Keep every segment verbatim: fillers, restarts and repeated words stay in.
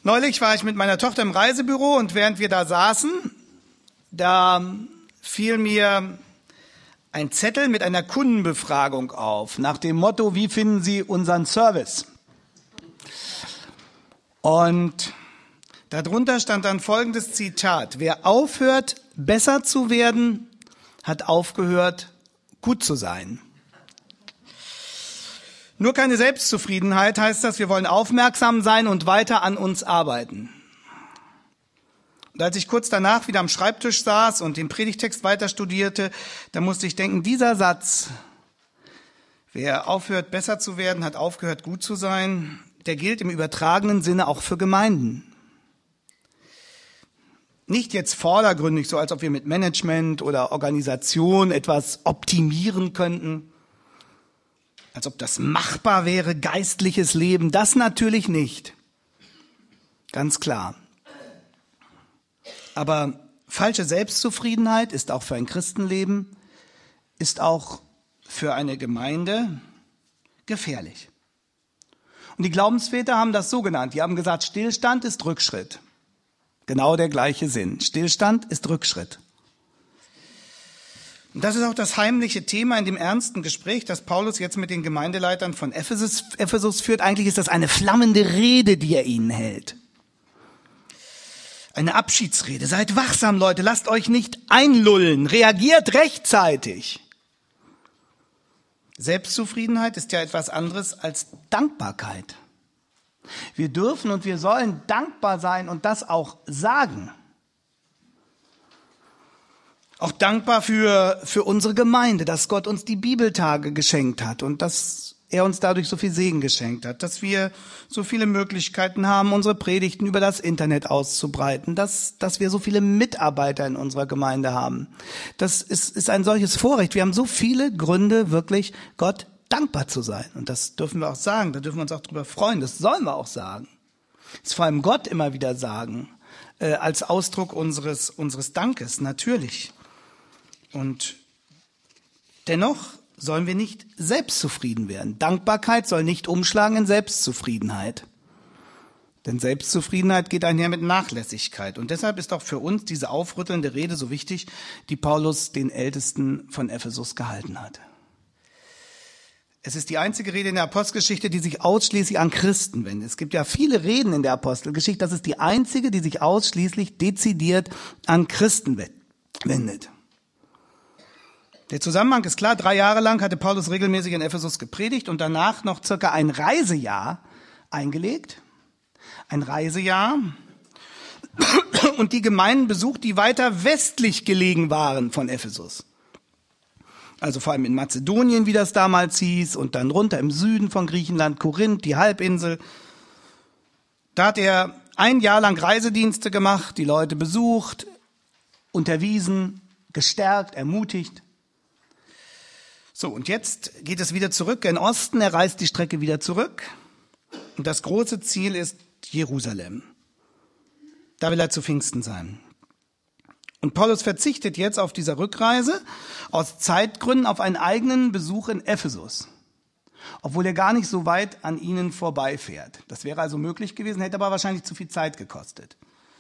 Neulich war ich mit meiner Tochter im Reisebüro und während wir da saßen, da fiel mir ein Zettel mit einer Kundenbefragung auf, nach dem Motto, wie finden Sie unseren Service? Und darunter stand dann folgendes Zitat: Wer aufhört, besser zu werden, hat aufgehört, gut zu sein. Nur keine Selbstzufriedenheit heißt das, wir wollen aufmerksam sein und weiter an uns arbeiten. Und als ich kurz danach wieder am Schreibtisch saß und den Predigtext weiter studierte, da musste ich denken, dieser Satz, wer aufhört, besser zu werden, hat aufgehört, gut zu sein, der gilt im übertragenen Sinne auch für Gemeinden. Nicht jetzt vordergründig, so als ob wir mit Management oder Organisation etwas optimieren könnten, als ob das machbar wäre, geistliches Leben. Das natürlich nicht. Ganz klar. Aber falsche Selbstzufriedenheit ist auch für ein Christenleben, ist auch für eine Gemeinde gefährlich. Und die Glaubensväter haben das so genannt. Die haben gesagt, Stillstand ist Rückschritt. Genau der gleiche Sinn. Stillstand ist Rückschritt. Und das ist auch das heimliche Thema in dem ernsten Gespräch, das Paulus jetzt mit den Gemeindeleitern von Ephesus, Ephesus führt. Eigentlich ist das eine flammende Rede, die er ihnen hält. Eine Abschiedsrede. Seid wachsam, Leute. Lasst euch nicht einlullen. Reagiert rechtzeitig. Selbstzufriedenheit ist ja etwas anderes als Dankbarkeit. Wir dürfen und wir sollen dankbar sein und das auch sagen. Auch dankbar für, für unsere Gemeinde, dass Gott uns die Bibeltage geschenkt hat und dass er uns dadurch so viel Segen geschenkt hat, dass wir so viele Möglichkeiten haben, unsere Predigten über das Internet auszubreiten, dass, dass wir so viele Mitarbeiter in unserer Gemeinde haben. Das ist, ist ein solches Vorrecht. Wir haben so viele Gründe, wirklich Gott dankbar zu sein. Und das dürfen wir auch sagen, da dürfen wir uns auch drüber freuen, das sollen wir auch sagen. Das ist vor allem Gott immer wieder sagen, äh, als Ausdruck unseres, unseres Dankes, natürlich. Und dennoch sollen wir nicht selbstzufrieden werden. Dankbarkeit soll nicht umschlagen in Selbstzufriedenheit. Denn Selbstzufriedenheit geht einher mit Nachlässigkeit. Und deshalb ist auch für uns diese aufrüttelnde Rede so wichtig, die Paulus den Ältesten von Ephesus gehalten hat. Es ist die einzige Rede in der Apostelgeschichte, die sich ausschließlich an Christen wendet. Es gibt ja viele Reden in der Apostelgeschichte, das ist die einzige, die sich ausschließlich dezidiert an Christen wendet. Der Zusammenhang ist klar, drei Jahre lang hatte Paulus regelmäßig in Ephesus gepredigt und danach noch circa ein Reisejahr eingelegt. Ein Reisejahr und die Gemeinden besucht, die weiter westlich gelegen waren von Ephesus. Also vor allem in Mazedonien, wie das damals hieß, und dann runter im Süden von Griechenland, Korinth, die Halbinsel. Da hat er ein Jahr lang Reisedienste gemacht, die Leute besucht, unterwiesen, gestärkt, ermutigt. So, und jetzt geht es wieder zurück in den Osten, er reist die Strecke wieder zurück. Und das große Ziel ist Jerusalem. Da will er zu Pfingsten sein. Und Paulus verzichtet jetzt auf dieser Rückreise aus Zeitgründen auf einen eigenen Besuch in Ephesus. Obwohl er gar nicht so weit an ihnen vorbeifährt. Das wäre also möglich gewesen, hätte aber wahrscheinlich zu viel Zeit gekostet.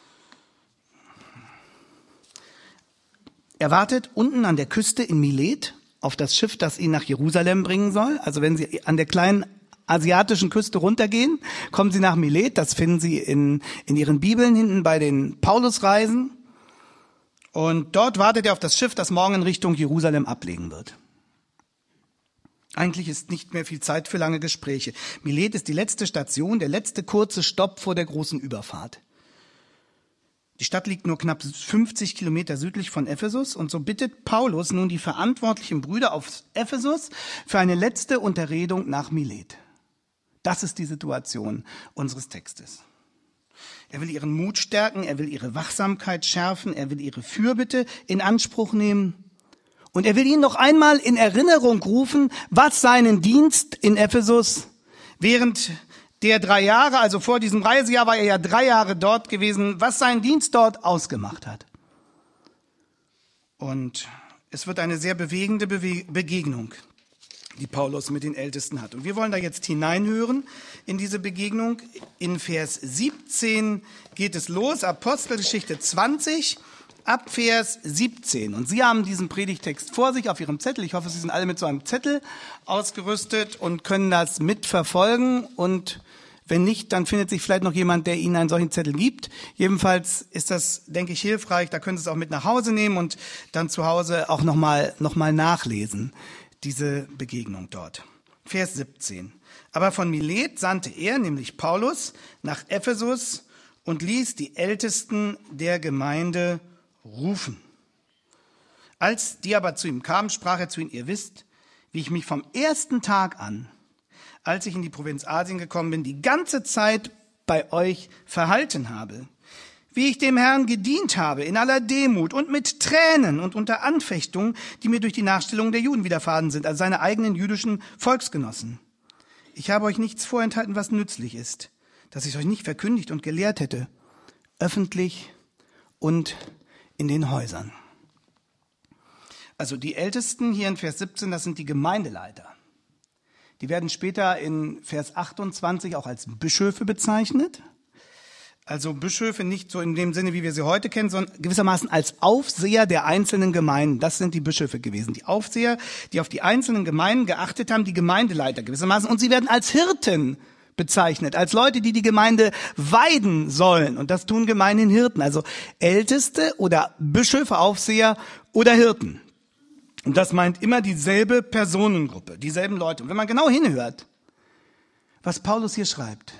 Er wartet unten an der Küste in Milet auf das Schiff, das ihn nach Jerusalem bringen soll. Also wenn Sie an der kleinen asiatischen Küste runtergehen, kommen Sie nach Milet. Das finden Sie in, in Ihren Bibeln hinten bei den Paulusreisen. Und dort wartet er auf das Schiff, das morgen in Richtung Jerusalem ablegen wird. Eigentlich ist nicht mehr viel Zeit für lange Gespräche. Milet ist die letzte Station, der letzte kurze Stopp vor der großen Überfahrt. Die Stadt liegt nur knapp fünfzig Kilometer südlich von Ephesus und so bittet Paulus nun die verantwortlichen Brüder auf Ephesus für eine letzte Unterredung nach Milet. Das ist die Situation unseres Textes. Er will ihren Mut stärken, er will ihre Wachsamkeit schärfen, er will ihre Fürbitte in Anspruch nehmen und er will ihnen noch einmal in Erinnerung rufen, was seinen Dienst in Ephesus während der drei Jahre, also vor diesem Reisejahr war er ja drei Jahre dort gewesen, was seinen Dienst dort ausgemacht hat. Und es wird eine sehr bewegende Bewe- Begegnung. die Paulus mit den Ältesten hat. Und wir wollen da jetzt hineinhören in diese Begegnung. In Vers siebzehn geht es los, Apostelgeschichte zwanzig, ab Vers siebzehn. Und Sie haben diesen Predigtext vor sich auf Ihrem Zettel. Ich hoffe, Sie sind alle mit so einem Zettel ausgerüstet und können das mitverfolgen. Und wenn nicht, dann findet sich vielleicht noch jemand, der Ihnen einen solchen Zettel gibt. Jedenfalls ist das, denke ich, hilfreich. Da können Sie es auch mit nach Hause nehmen und dann zu Hause auch nochmal noch mal nachlesen, diese Begegnung dort. Vers siebzehn. Aber von Milet sandte er, nämlich Paulus, nach Ephesus und ließ die Ältesten der Gemeinde rufen. Als die aber zu ihm kamen, sprach er zu ihnen: Ihr wisst, wie ich mich vom ersten Tag an, als ich in die Provinz Asien gekommen bin, die ganze Zeit bei euch verhalten habe. Wie ich dem Herrn gedient habe, in aller Demut und mit Tränen und unter Anfechtungen, die mir durch die Nachstellung der Juden widerfahren sind, also seine eigenen jüdischen Volksgenossen. Ich habe euch nichts vorenthalten, was nützlich ist, dass ich euch nicht verkündigt und gelehrt hätte, öffentlich und in den Häusern. Also die Ältesten hier in Vers siebzehn, das sind die Gemeindeleiter. Die werden später in Vers achtundzwanzig auch als Bischöfe bezeichnet. Also Bischöfe nicht so in dem Sinne, wie wir sie heute kennen, sondern gewissermaßen als Aufseher der einzelnen Gemeinden. Das sind die Bischöfe gewesen. Die Aufseher, die auf die einzelnen Gemeinden geachtet haben, die Gemeindeleiter gewissermaßen. Und sie werden als Hirten bezeichnet, als Leute, die die Gemeinde weiden sollen. Und das tun gemeinhin Hirten, also Älteste oder Bischöfe, Aufseher oder Hirten. Und das meint immer dieselbe Personengruppe, dieselben Leute. Und wenn man genau hinhört, was Paulus hier schreibt,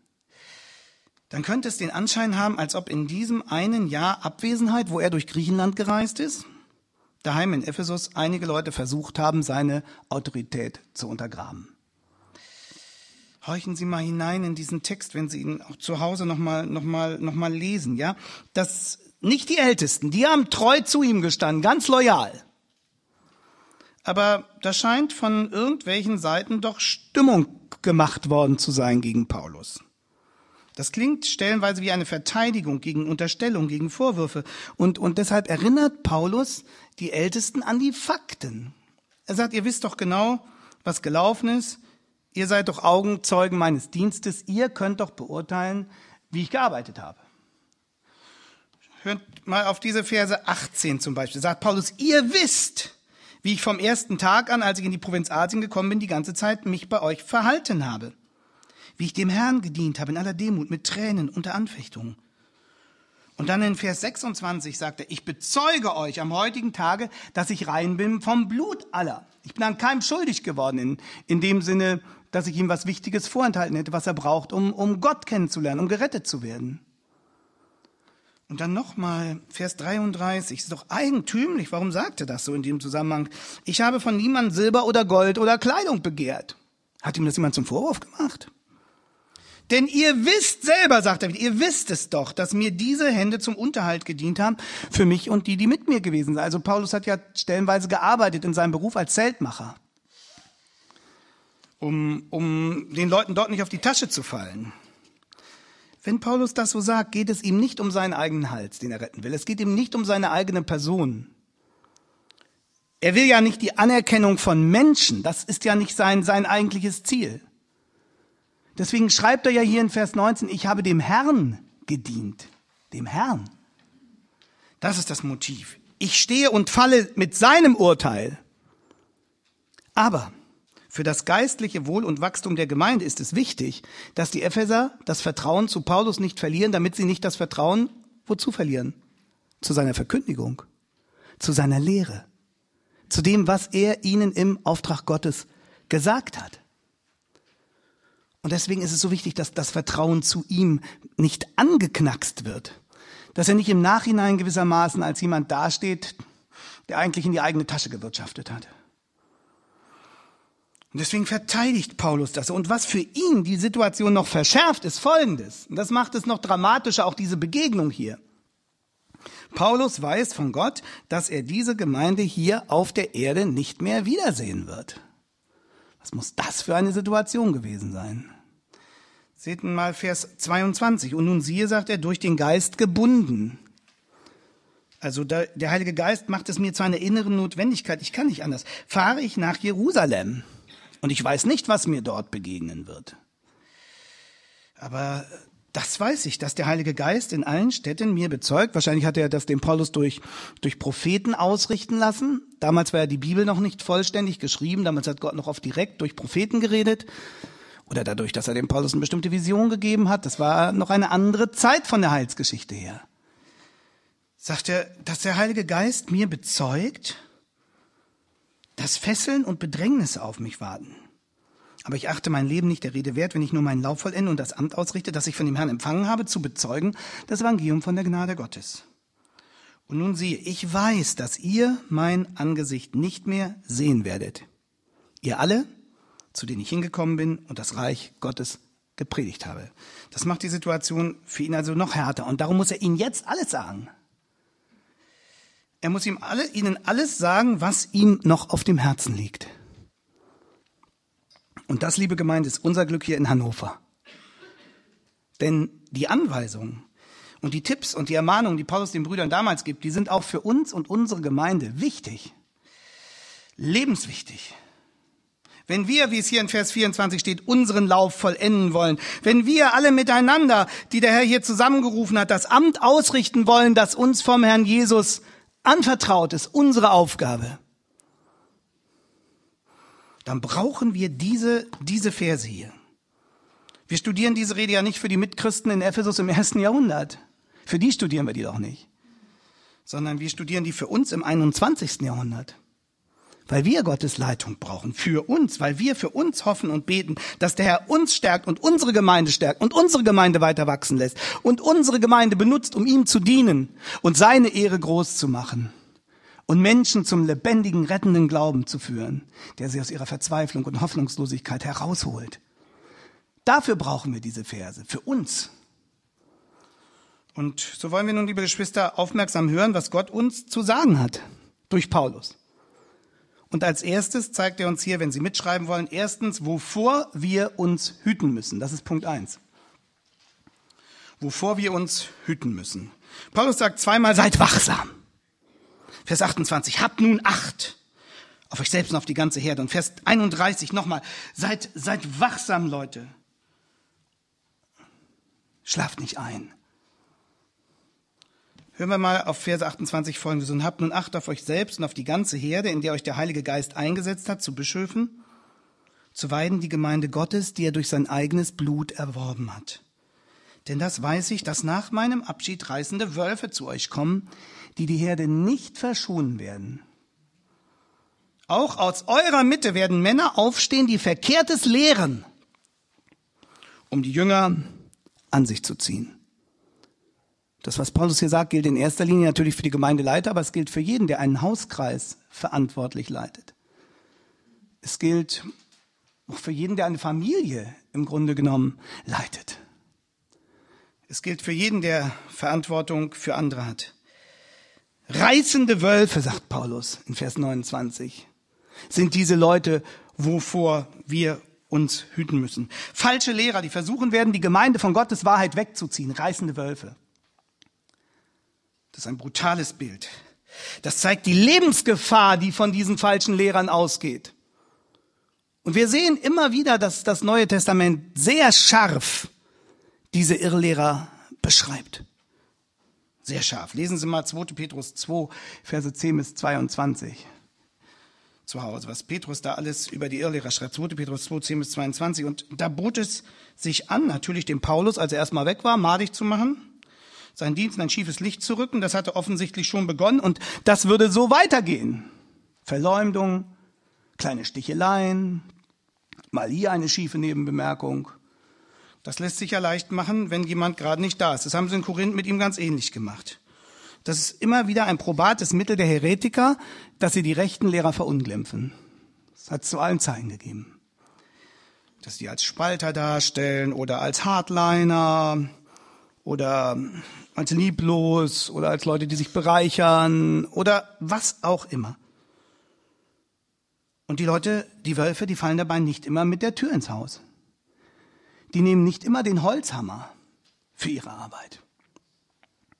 dann könnte es den Anschein haben, als ob in diesem einen Jahr Abwesenheit, wo er durch Griechenland gereist ist, daheim in Ephesus einige Leute versucht haben, seine Autorität zu untergraben. Horchen Sie mal hinein in diesen Text, wenn Sie ihn auch zu Hause nochmal noch mal, noch mal lesen, ja? Das, nicht die Ältesten, die haben treu zu ihm gestanden, ganz loyal. Aber da scheint von irgendwelchen Seiten doch Stimmung gemacht worden zu sein gegen Paulus. Das klingt stellenweise wie eine Verteidigung gegen Unterstellung, gegen Vorwürfe. Und, und deshalb erinnert Paulus die Ältesten an die Fakten. Er sagt, ihr wisst doch genau, was gelaufen ist. Ihr seid doch Augenzeugen meines Dienstes. Ihr könnt doch beurteilen, wie ich gearbeitet habe. Hört mal auf diese Verse achtzehn zum Beispiel. Sagt Paulus, ihr wisst, wie ich vom ersten Tag an, als ich in die Provinz Asien gekommen bin, die ganze Zeit mich bei euch verhalten habe. Wie ich dem Herrn gedient habe in aller Demut, mit Tränen, unter Anfechtungen. Und dann in Vers sechsundzwanzig sagt er, ich bezeuge euch am heutigen Tage, dass ich rein bin vom Blut aller. Ich bin an keinem schuldig geworden, in, in dem Sinne, dass ich ihm was Wichtiges vorenthalten hätte, was er braucht, um, um Gott kennenzulernen, um gerettet zu werden. Und dann nochmal Vers dreiunddreißig, ist doch eigentümlich, warum sagt er das so in dem Zusammenhang? Ich habe von niemandem Silber oder Gold oder Kleidung begehrt. Hat ihm das jemand zum Vorwurf gemacht? Denn ihr wisst selber, sagt er wieder, ihr wisst es doch, dass mir diese Hände zum Unterhalt gedient haben, für mich und die, die mit mir gewesen sind. Also Paulus hat ja stellenweise gearbeitet in seinem Beruf als Zeltmacher, um, um den Leuten dort nicht auf die Tasche zu fallen. Wenn Paulus das so sagt, geht es ihm nicht um seinen eigenen Hals, den er retten will. Es geht ihm nicht um seine eigene Person. Er will ja nicht die Anerkennung von Menschen. Das ist ja nicht sein, sein eigentliches Ziel. Deswegen schreibt er ja hier in Vers neunzehn, ich habe dem Herrn gedient. Dem Herrn. Das ist das Motiv. Ich stehe und falle mit seinem Urteil. Aber für das geistliche Wohl und Wachstum der Gemeinde ist es wichtig, dass die Epheser das Vertrauen zu Paulus nicht verlieren, damit sie nicht das Vertrauen wozu verlieren? Zu seiner Verkündigung, zu seiner Lehre, zu dem, was er ihnen im Auftrag Gottes gesagt hat. Und deswegen ist es so wichtig, dass das Vertrauen zu ihm nicht angeknackst wird. Dass er nicht im Nachhinein gewissermaßen als jemand dasteht, der eigentlich in die eigene Tasche gewirtschaftet hat. Und deswegen verteidigt Paulus das. Und was für ihn die Situation noch verschärft, ist Folgendes. Und das macht es noch dramatischer, auch diese Begegnung hier. Paulus weiß von Gott, dass er diese Gemeinde hier auf der Erde nicht mehr wiedersehen wird. Was muss das für eine Situation gewesen sein? Seht mal Vers zweiundzwanzig. Und nun siehe, sagt er, durch den Geist gebunden. Also der, der Heilige Geist macht es mir zu einer inneren Notwendigkeit. Ich kann nicht anders. Fahre ich nach Jerusalem. Und ich weiß nicht, was mir dort begegnen wird. Aber das weiß ich, dass der Heilige Geist in allen Städten mir bezeugt. Wahrscheinlich hat er das dem Paulus durch, durch Propheten ausrichten lassen. Damals war ja die Bibel noch nicht vollständig geschrieben. Damals hat Gott noch oft direkt durch Propheten geredet. Oder dadurch, dass er dem Paulus eine bestimmte Vision gegeben hat. Das war noch eine andere Zeit von der Heilsgeschichte her. Sagt er, dass der Heilige Geist mir bezeugt, dass Fesseln und Bedrängnisse auf mich warten. Aber ich achte mein Leben nicht der Rede wert, wenn ich nur meinen Lauf vollende und das Amt ausrichte, das ich von dem Herrn empfangen habe, zu bezeugen, das Evangelium von der Gnade Gottes. Und nun siehe, ich weiß, dass ihr mein Angesicht nicht mehr sehen werdet. Ihr alle, zu denen ich hingekommen bin und das Reich Gottes gepredigt habe. Das macht die Situation für ihn also noch härter. Und darum muss er ihnen jetzt alles sagen. Er muss ihm alle, ihnen alles sagen, was ihm noch auf dem Herzen liegt. Und das, liebe Gemeinde, ist unser Glück hier in Hannover. Denn die Anweisungen und die Tipps und die Ermahnungen, die Paulus den Brüdern damals gibt, die sind auch für uns und unsere Gemeinde wichtig, lebenswichtig. Wenn wir, wie es hier in Vers vierundzwanzig steht, unseren Lauf vollenden wollen, wenn wir alle miteinander, die der Herr hier zusammengerufen hat, das Amt ausrichten wollen, das uns vom Herrn Jesus anvertraut ist, unsere Aufgabe, dann brauchen wir diese, diese Verse hier. Wir studieren diese Rede ja nicht für die Mitchristen in Ephesus im ersten Jahrhundert. Für die studieren wir die doch nicht. Sondern wir studieren die für uns im einundzwanzigsten Jahrhundert. Weil wir Gottes Leitung brauchen. Für uns. Weil wir für uns hoffen und beten, dass der Herr uns stärkt und unsere Gemeinde stärkt und unsere Gemeinde weiter wachsen lässt. Und unsere Gemeinde benutzt, um ihm zu dienen und seine Ehre groß zu machen. Und Menschen zum lebendigen, rettenden Glauben zu führen, der sie aus ihrer Verzweiflung und Hoffnungslosigkeit herausholt. Dafür brauchen wir diese Verse, für uns. Und so wollen wir nun, liebe Geschwister, aufmerksam hören, was Gott uns zu sagen hat, durch Paulus. Und als erstes zeigt er uns hier, wenn Sie mitschreiben wollen, erstens, wovor wir uns hüten müssen. Das ist Punkt eins. Wovor wir uns hüten müssen. Paulus sagt zweimal, seid wachsam. Vers achtundzwanzig, habt nun Acht auf euch selbst und auf die ganze Herde. Und Vers einunddreißig nochmal, seid, seid wachsam, Leute. Schlaft nicht ein. Hören wir mal auf Verse achtundzwanzig folgendes. Und habt nun Acht auf euch selbst und auf die ganze Herde, in der euch der Heilige Geist eingesetzt hat, zu Bischöfen, zu weiden die Gemeinde Gottes, die er durch sein eigenes Blut erworben hat. Denn das weiß ich, dass nach meinem Abschied reißende Wölfe zu euch kommen, die die Herde nicht verschonen werden. Auch aus eurer Mitte werden Männer aufstehen, die Verkehrtes lehren, um die Jünger an sich zu ziehen. Das, was Paulus hier sagt, gilt in erster Linie natürlich für die Gemeindeleiter, aber es gilt für jeden, der einen Hauskreis verantwortlich leitet. Es gilt auch für jeden, der eine Familie im Grunde genommen leitet. Es gilt für jeden, der Verantwortung für andere hat. Reißende Wölfe, sagt Paulus in Vers neunundzwanzig, sind diese Leute, wovor wir uns hüten müssen. Falsche Lehrer, die versuchen werden, die Gemeinde von Gottes Wahrheit wegzuziehen. Reißende Wölfe. Das ist ein brutales Bild. Das zeigt die Lebensgefahr, die von diesen falschen Lehrern ausgeht. Und wir sehen immer wieder, dass das Neue Testament sehr scharf diese Irrlehrer beschreibt. Sehr scharf. Lesen Sie mal zweiter Petrus zwei, Verse zehn bis zweiundzwanzig. Zu Hause, was Petrus da alles über die Irrlehrer schreibt. zweiter Petrus zwei, zehn bis zweiundzwanzig. Und da bot es sich an, natürlich dem Paulus, als er erstmal weg war, madig zu machen, seinen Dienst in ein schiefes Licht zu rücken. Das hatte offensichtlich schon begonnen und das würde so weitergehen. Verleumdung, kleine Sticheleien, mal hier eine schiefe Nebenbemerkung. Das lässt sich ja leicht machen, wenn jemand gerade nicht da ist. Das haben sie in Korinth mit ihm ganz ähnlich gemacht. Das ist immer wieder ein probates Mittel der Heretiker, dass sie die rechten Lehrer verunglimpfen. Das hat es zu allen Zeiten gegeben. Dass sie als Spalter darstellen oder als Hardliner oder als lieblos oder als Leute, die sich bereichern oder was auch immer. Und die Leute, die Wölfe, die fallen dabei nicht immer mit der Tür ins Haus. Die nehmen nicht immer den Holzhammer für ihre Arbeit.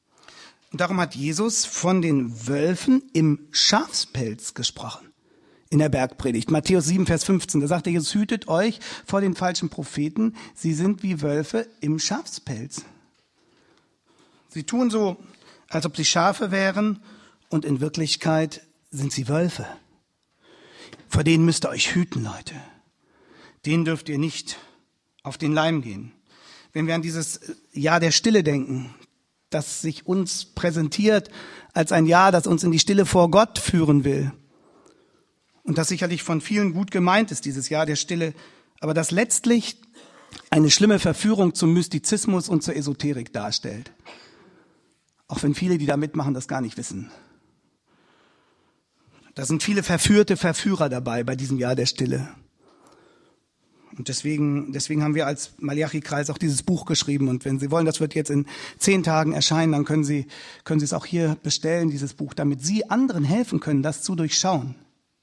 Und darum hat Jesus von den Wölfen im Schafspelz gesprochen. in der Bergpredigt. Matthäus sieben, Vers fünfzehn, da sagt er, Jesus, hütet euch vor den falschen Propheten. Sie sind wie Wölfe im Schafspelz. Sie tun so, als ob sie Schafe wären, und in Wirklichkeit sind sie Wölfe. Vor denen müsst ihr euch hüten, Leute. Denen dürft ihr nicht auf den Leim gehen. Wenn wir an dieses Jahr der Stille denken, das sich uns präsentiert als ein Jahr, das uns in die Stille vor Gott führen will, und das sicherlich von vielen gut gemeint ist, dieses Jahr der Stille, aber das letztlich eine schlimme Verführung zum Mystizismus und zur Esoterik darstellt. Auch wenn viele, die da mitmachen, das gar nicht wissen. Da sind viele verführte Verführer dabei bei diesem Jahr der Stille. Und deswegen, deswegen haben wir als Malachi-Kreis auch dieses Buch geschrieben. Und wenn Sie wollen, das wird jetzt in zehn Tagen erscheinen, dann können Sie, können Sie es auch hier bestellen, dieses Buch, damit Sie anderen helfen können, das zu durchschauen.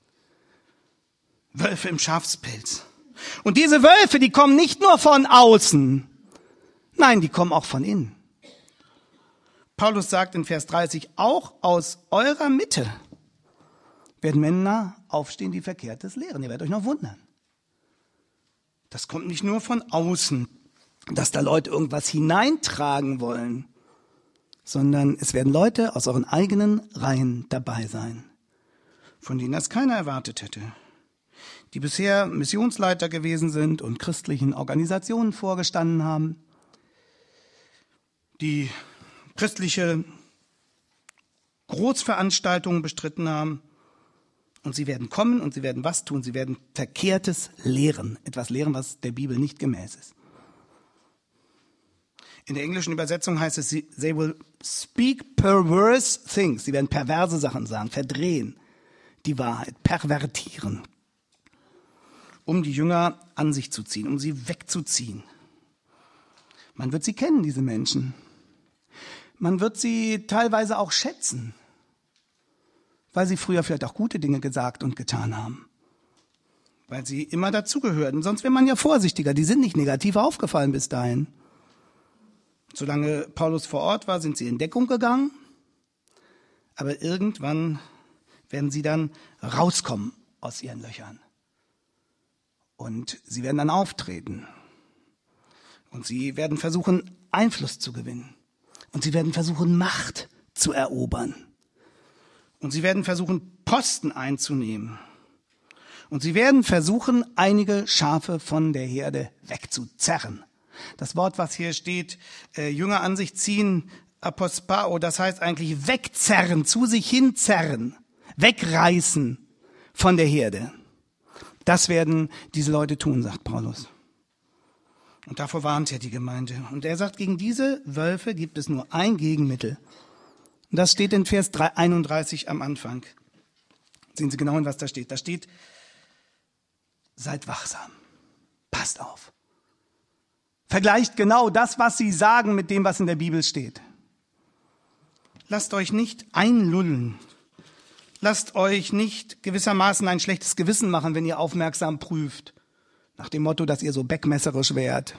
Wölfe im Schafspelz. Und diese Wölfe, die kommen nicht nur von außen. Nein, die kommen auch von innen. Paulus sagt in Vers dreißig, auch aus eurer Mitte werden Männer aufstehen, die Verkehrtes lehren. Ihr werdet euch noch wundern. Das kommt nicht nur von außen, dass da Leute irgendwas hineintragen wollen, sondern es werden Leute aus euren eigenen Reihen dabei sein, von denen das keiner erwartet hätte, die bisher Missionsleiter gewesen sind und christlichen Organisationen vorgestanden haben, die christliche Großveranstaltungen bestritten haben. Und sie werden kommen und sie werden was tun? Sie werden Verkehrtes lehren. Etwas lehren, was der Bibel nicht gemäß ist. In der englischen Übersetzung heißt es, they will speak perverse things. Sie werden perverse Sachen sagen, verdrehen die Wahrheit, pervertieren, um die Jünger an sich zu ziehen, um sie wegzuziehen. Man wird sie kennen, diese Menschen. Man wird sie teilweise auch schätzen, weil sie früher vielleicht auch gute Dinge gesagt und getan haben. Weil sie immer dazugehörten. Sonst wäre man ja vorsichtiger. Die sind nicht negativ aufgefallen bis dahin. Solange Paulus vor Ort war, sind sie in Deckung gegangen. Aber irgendwann werden sie dann rauskommen aus ihren Löchern. Und sie werden dann auftreten. Und sie werden versuchen, Einfluss zu gewinnen. Und sie werden versuchen, Macht zu erobern. Und sie werden versuchen, Posten einzunehmen. Und sie werden versuchen, einige Schafe von der Herde wegzuzerren. Das Wort, was hier steht, äh, Jünger an sich ziehen, apospao, das heißt eigentlich wegzerren, zu sich hinzerren, wegreißen von der Herde. Das werden diese Leute tun, sagt Paulus. Und davor warnt er die Gemeinde. Und er sagt, gegen diese Wölfe gibt es nur ein Gegenmittel. Und das steht in Vers einunddreißig am Anfang. Sehen Sie genau hin, was da steht. Da steht, seid wachsam. Passt auf. Vergleicht genau das, was Sie sagen, mit dem, was in der Bibel steht. Lasst euch nicht einlullen. Lasst euch nicht gewissermaßen ein schlechtes Gewissen machen, wenn ihr aufmerksam prüft. Nach dem Motto, dass ihr so beckmesserisch wärt.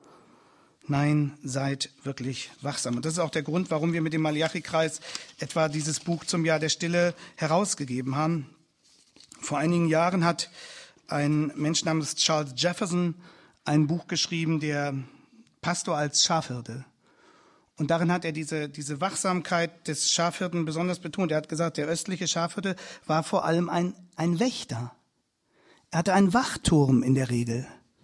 Nein, seid wirklich wachsam. Und das ist auch der Grund, warum wir mit dem Malachi-Kreis etwa dieses Buch zum Jahr der Stille herausgegeben haben. Vor einigen Jahren hat ein Mensch namens Charles Jefferson ein Buch geschrieben, der Pastor als Schafhirte. Und darin hat er diese, diese Wachsamkeit des Schafhirten besonders betont. Er hat gesagt, der östliche Schafhirte war vor allem ein, ein Wächter. Er hatte einen Wachturm in der Regel.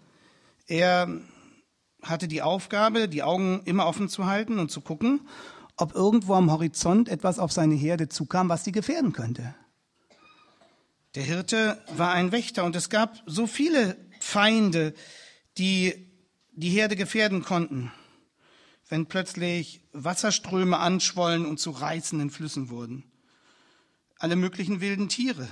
Er hatte die Aufgabe, die Augen immer offen zu halten und zu gucken, ob irgendwo am Horizont etwas auf seine Herde zukam, was sie gefährden könnte. Der Hirte war ein Wächter und es gab so viele Feinde, die die Herde gefährden konnten, wenn plötzlich Wasserströme anschwollen und zu reißenden Flüssen wurden. Alle möglichen wilden Tiere,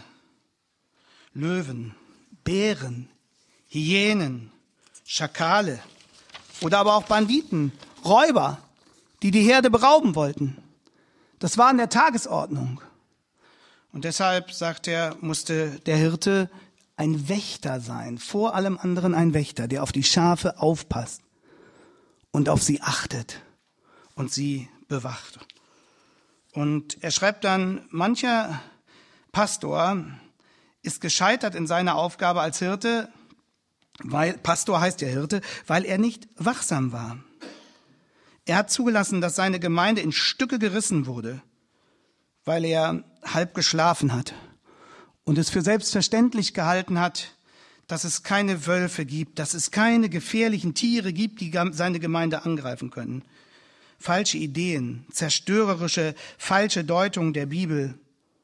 Löwen, Bären, Hyänen, Schakale oder aber auch Banditen, Räuber, die die Herde berauben wollten. Das war in der Tagesordnung. Und deshalb, sagt er, musste der Hirte ein Wächter sein, vor allem anderen ein Wächter, der auf die Schafe aufpasst und auf sie achtet und sie bewacht. Und er schreibt dann, mancher Pastor ist gescheitert in seiner Aufgabe als Hirte, weil, Pastor heißt ja Hirte, weil er nicht wachsam war. Er hat zugelassen, dass seine Gemeinde in Stücke gerissen wurde, weil er halb geschlafen hat und es für selbstverständlich gehalten hat, dass es keine Wölfe gibt, dass es keine gefährlichen Tiere gibt, die seine Gemeinde angreifen können. Falsche Ideen, zerstörerische, falsche Deutungen der Bibel,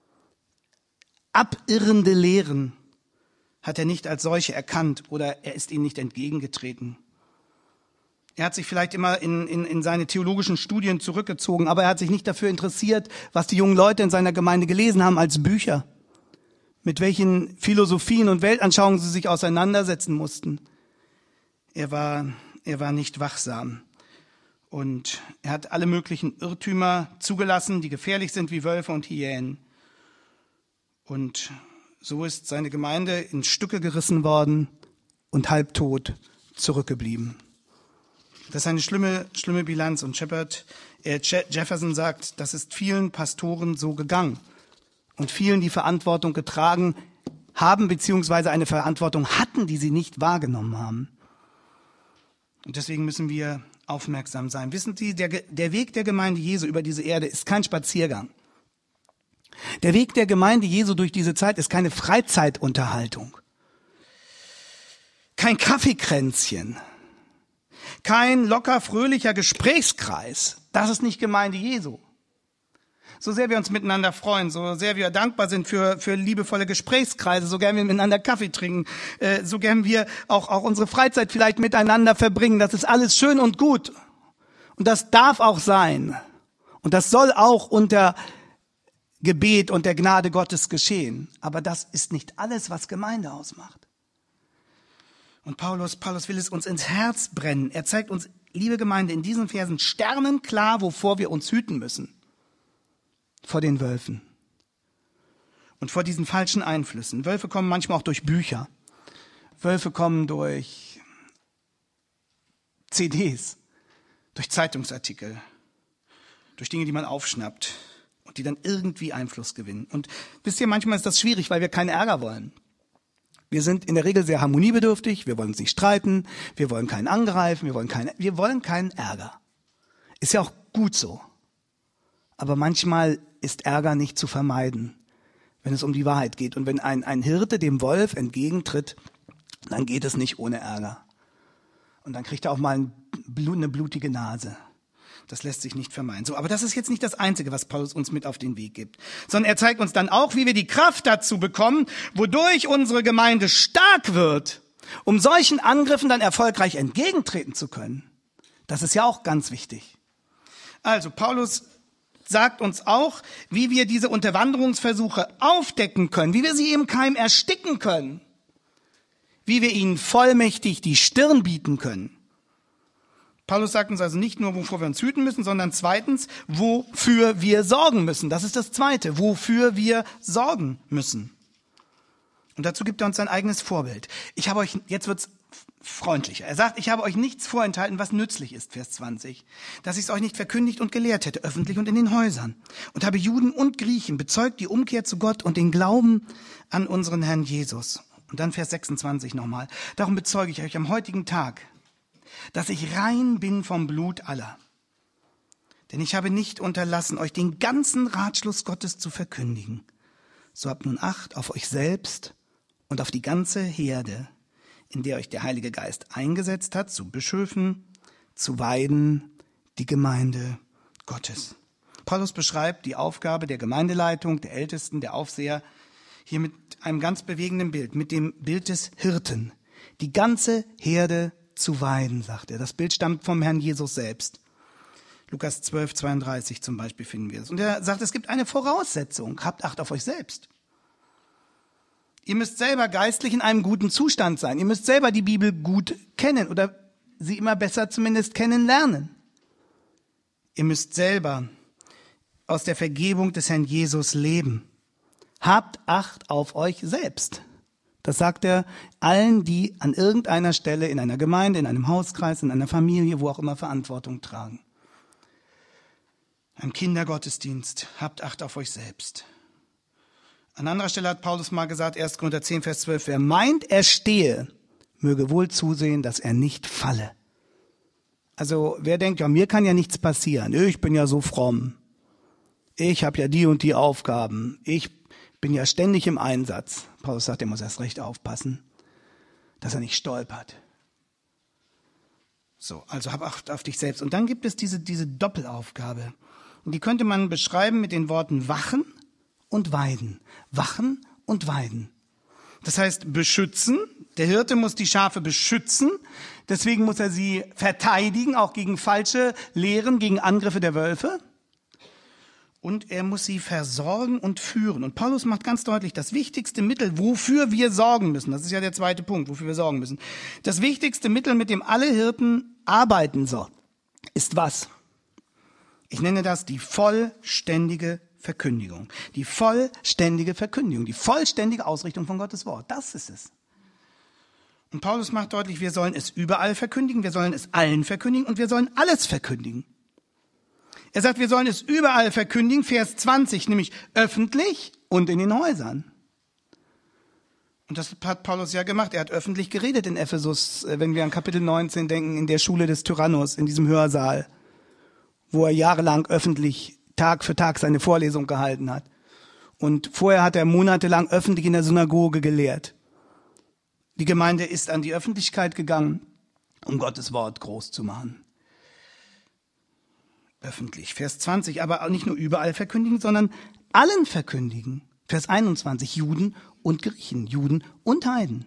abirrende Lehren hat er nicht als solche erkannt oder er ist ihnen nicht entgegengetreten. Er hat sich vielleicht immer in, in, in seine theologischen Studien zurückgezogen, aber er hat sich nicht dafür interessiert, was die jungen Leute in seiner Gemeinde gelesen haben als Bücher, mit welchen Philosophien und Weltanschauungen sie sich auseinandersetzen mussten. Er war, er war nicht wachsam und er hat alle möglichen Irrtümer zugelassen, die gefährlich sind wie Wölfe und Hyänen. Und so ist seine Gemeinde in Stücke gerissen worden und halbtot zurückgeblieben. Das ist eine schlimme, schlimme Bilanz. Und Shepard, äh, Jefferson sagt, das ist vielen Pastoren so gegangen. Und vielen, die Verantwortung getragen haben, beziehungsweise eine Verantwortung hatten, die sie nicht wahrgenommen haben. Und deswegen müssen wir aufmerksam sein. Wissen Sie, der, der Weg der Gemeinde Jesu über diese Erde ist kein Spaziergang. Der Weg der Gemeinde Jesu durch diese Zeit ist keine Freizeitunterhaltung. Kein Kaffeekränzchen. Kein locker fröhlicher Gesprächskreis. Das ist nicht Gemeinde Jesu. So sehr wir uns miteinander freuen, so sehr wir dankbar sind für, für liebevolle Gesprächskreise, so gern wir miteinander Kaffee trinken, äh, so gern wir auch, auch unsere Freizeit vielleicht miteinander verbringen. Das ist alles schön und gut. Und das darf auch sein. Und das soll auch unter Gebet und der Gnade Gottes geschehen. Aber das ist nicht alles, was Gemeinde ausmacht. Und Paulus, Paulus will es uns ins Herz brennen. Er zeigt uns, liebe Gemeinde, in diesen Versen sternenklar, wovor wir uns hüten müssen. Vor den Wölfen und vor diesen falschen Einflüssen. Wölfe kommen manchmal auch durch Bücher. Wölfe kommen durch C Ds, durch Zeitungsartikel, durch Dinge, die man aufschnappt und die dann irgendwie Einfluss gewinnen. Und wisst ihr, manchmal ist das schwierig, weil wir keinen Ärger wollen. Wir sind in der Regel sehr harmoniebedürftig, wir wollen uns nicht streiten, wir wollen keinen angreifen, wir wollen keinen, wir wollen keinen Ärger. Ist ja auch gut so. Aber manchmal ist Ärger nicht zu vermeiden, wenn es um die Wahrheit geht. Und wenn ein, ein Hirte dem Wolf entgegentritt, dann geht es nicht ohne Ärger. Und dann kriegt er auch mal ein Blut, eine blutige Nase. Das lässt sich nicht vermeiden. So, aber das ist jetzt nicht das Einzige, was Paulus uns mit auf den Weg gibt. Sondern er zeigt uns dann auch, wie wir die Kraft dazu bekommen, wodurch unsere Gemeinde stark wird, um solchen Angriffen dann erfolgreich entgegentreten zu können. Das ist ja auch ganz wichtig. Also, Paulus sagt uns auch, wie wir diese Unterwanderungsversuche aufdecken können, wie wir sie im Keim ersticken können, wie wir ihnen vollmächtig die Stirn bieten können. Paulus sagt uns also nicht nur, wovor wir uns hüten müssen, sondern zweitens, wofür wir sorgen müssen. Das ist das Zweite, wofür wir sorgen müssen. Und dazu gibt er uns sein eigenes Vorbild. Ich habe euch, jetzt wird's freundlicher. Er sagt, ich habe euch nichts vorenthalten, was nützlich ist, Vers zwanzig, dass ich es euch nicht verkündigt und gelehrt hätte, öffentlich und in den Häusern. Und habe Juden und Griechen bezeugt die Umkehr zu Gott und den Glauben an unseren Herrn Jesus. Und dann Vers sechsundzwanzig nochmal. Darum bezeuge ich euch am heutigen Tag, dass ich rein bin vom Blut aller. Denn ich habe nicht unterlassen, euch den ganzen Ratschluss Gottes zu verkündigen. So habt nun Acht auf euch selbst und auf die ganze Herde, in der euch der Heilige Geist eingesetzt hat, zu Bischöfen, zu weiden, die Gemeinde Gottes. Paulus beschreibt die Aufgabe der Gemeindeleitung, der Ältesten, der Aufseher, hier mit einem ganz bewegenden Bild, mit dem Bild des Hirten. Die ganze Herde zu weiden, sagt er. Das Bild stammt vom Herrn Jesus selbst. Lukas zwölf, zweiunddreißig zum Beispiel finden wir es. Und er sagt, es gibt eine Voraussetzung. Habt Acht auf euch selbst. Ihr müsst selber geistlich in einem guten Zustand sein. Ihr müsst selber die Bibel gut kennen oder sie immer besser zumindest kennenlernen. Ihr müsst selber aus der Vergebung des Herrn Jesus leben. Habt Acht auf euch selbst. Das sagt er allen, die an irgendeiner Stelle in einer Gemeinde, in einem Hauskreis, in einer Familie, wo auch immer Verantwortung tragen. Im Kindergottesdienst, habt Acht auf euch selbst. An anderer Stelle hat Paulus mal gesagt, erster Korinther zehn, Vers zwölf, wer meint, er stehe, möge wohl zusehen, dass er nicht falle. Also wer denkt, ja, mir kann ja nichts passieren, ich bin ja so fromm, ich habe ja die und die Aufgaben, ich bin ja ständig im Einsatz. Paulus sagt, er muss erst recht aufpassen, dass er nicht stolpert. So, also hab Acht auf dich selbst. Und dann gibt es diese, diese Doppelaufgabe. Und die könnte man beschreiben mit den Worten wachen und weiden. Wachen und weiden. Das heißt beschützen. Der Hirte muss die Schafe beschützen. Deswegen muss er sie verteidigen, auch gegen falsche Lehren, gegen Angriffe der Wölfe. Und er muss sie versorgen und führen. Und Paulus macht ganz deutlich, das wichtigste Mittel, wofür wir sorgen müssen, das ist ja der zweite Punkt, wofür wir sorgen müssen. Das wichtigste Mittel, mit dem alle Hirten arbeiten sollen, ist was? Ich nenne das die vollständige Verkündigung. Die vollständige Verkündigung, die vollständige Ausrichtung von Gottes Wort. Das ist es. Und Paulus macht deutlich, wir sollen es überall verkündigen, wir sollen es allen verkündigen und wir sollen alles verkündigen. Er sagt, wir sollen es überall verkündigen, Vers zwanzig, nämlich öffentlich und in den Häusern. Und das hat Paulus ja gemacht. Er hat öffentlich geredet in Ephesus, wenn wir an Kapitel neunzehn denken, in der Schule des Tyrannos, in diesem Hörsaal, wo er jahrelang öffentlich Tag für Tag seine Vorlesung gehalten hat. Und vorher hat er monatelang öffentlich in der Synagoge gelehrt. Die Gemeinde ist an die Öffentlichkeit gegangen, um Gottes Wort groß zu machen. Öffentlich. Vers zwanzig, aber auch nicht nur überall verkündigen, sondern allen verkündigen. Vers einundzwanzig, Juden und Griechen, Juden und Heiden.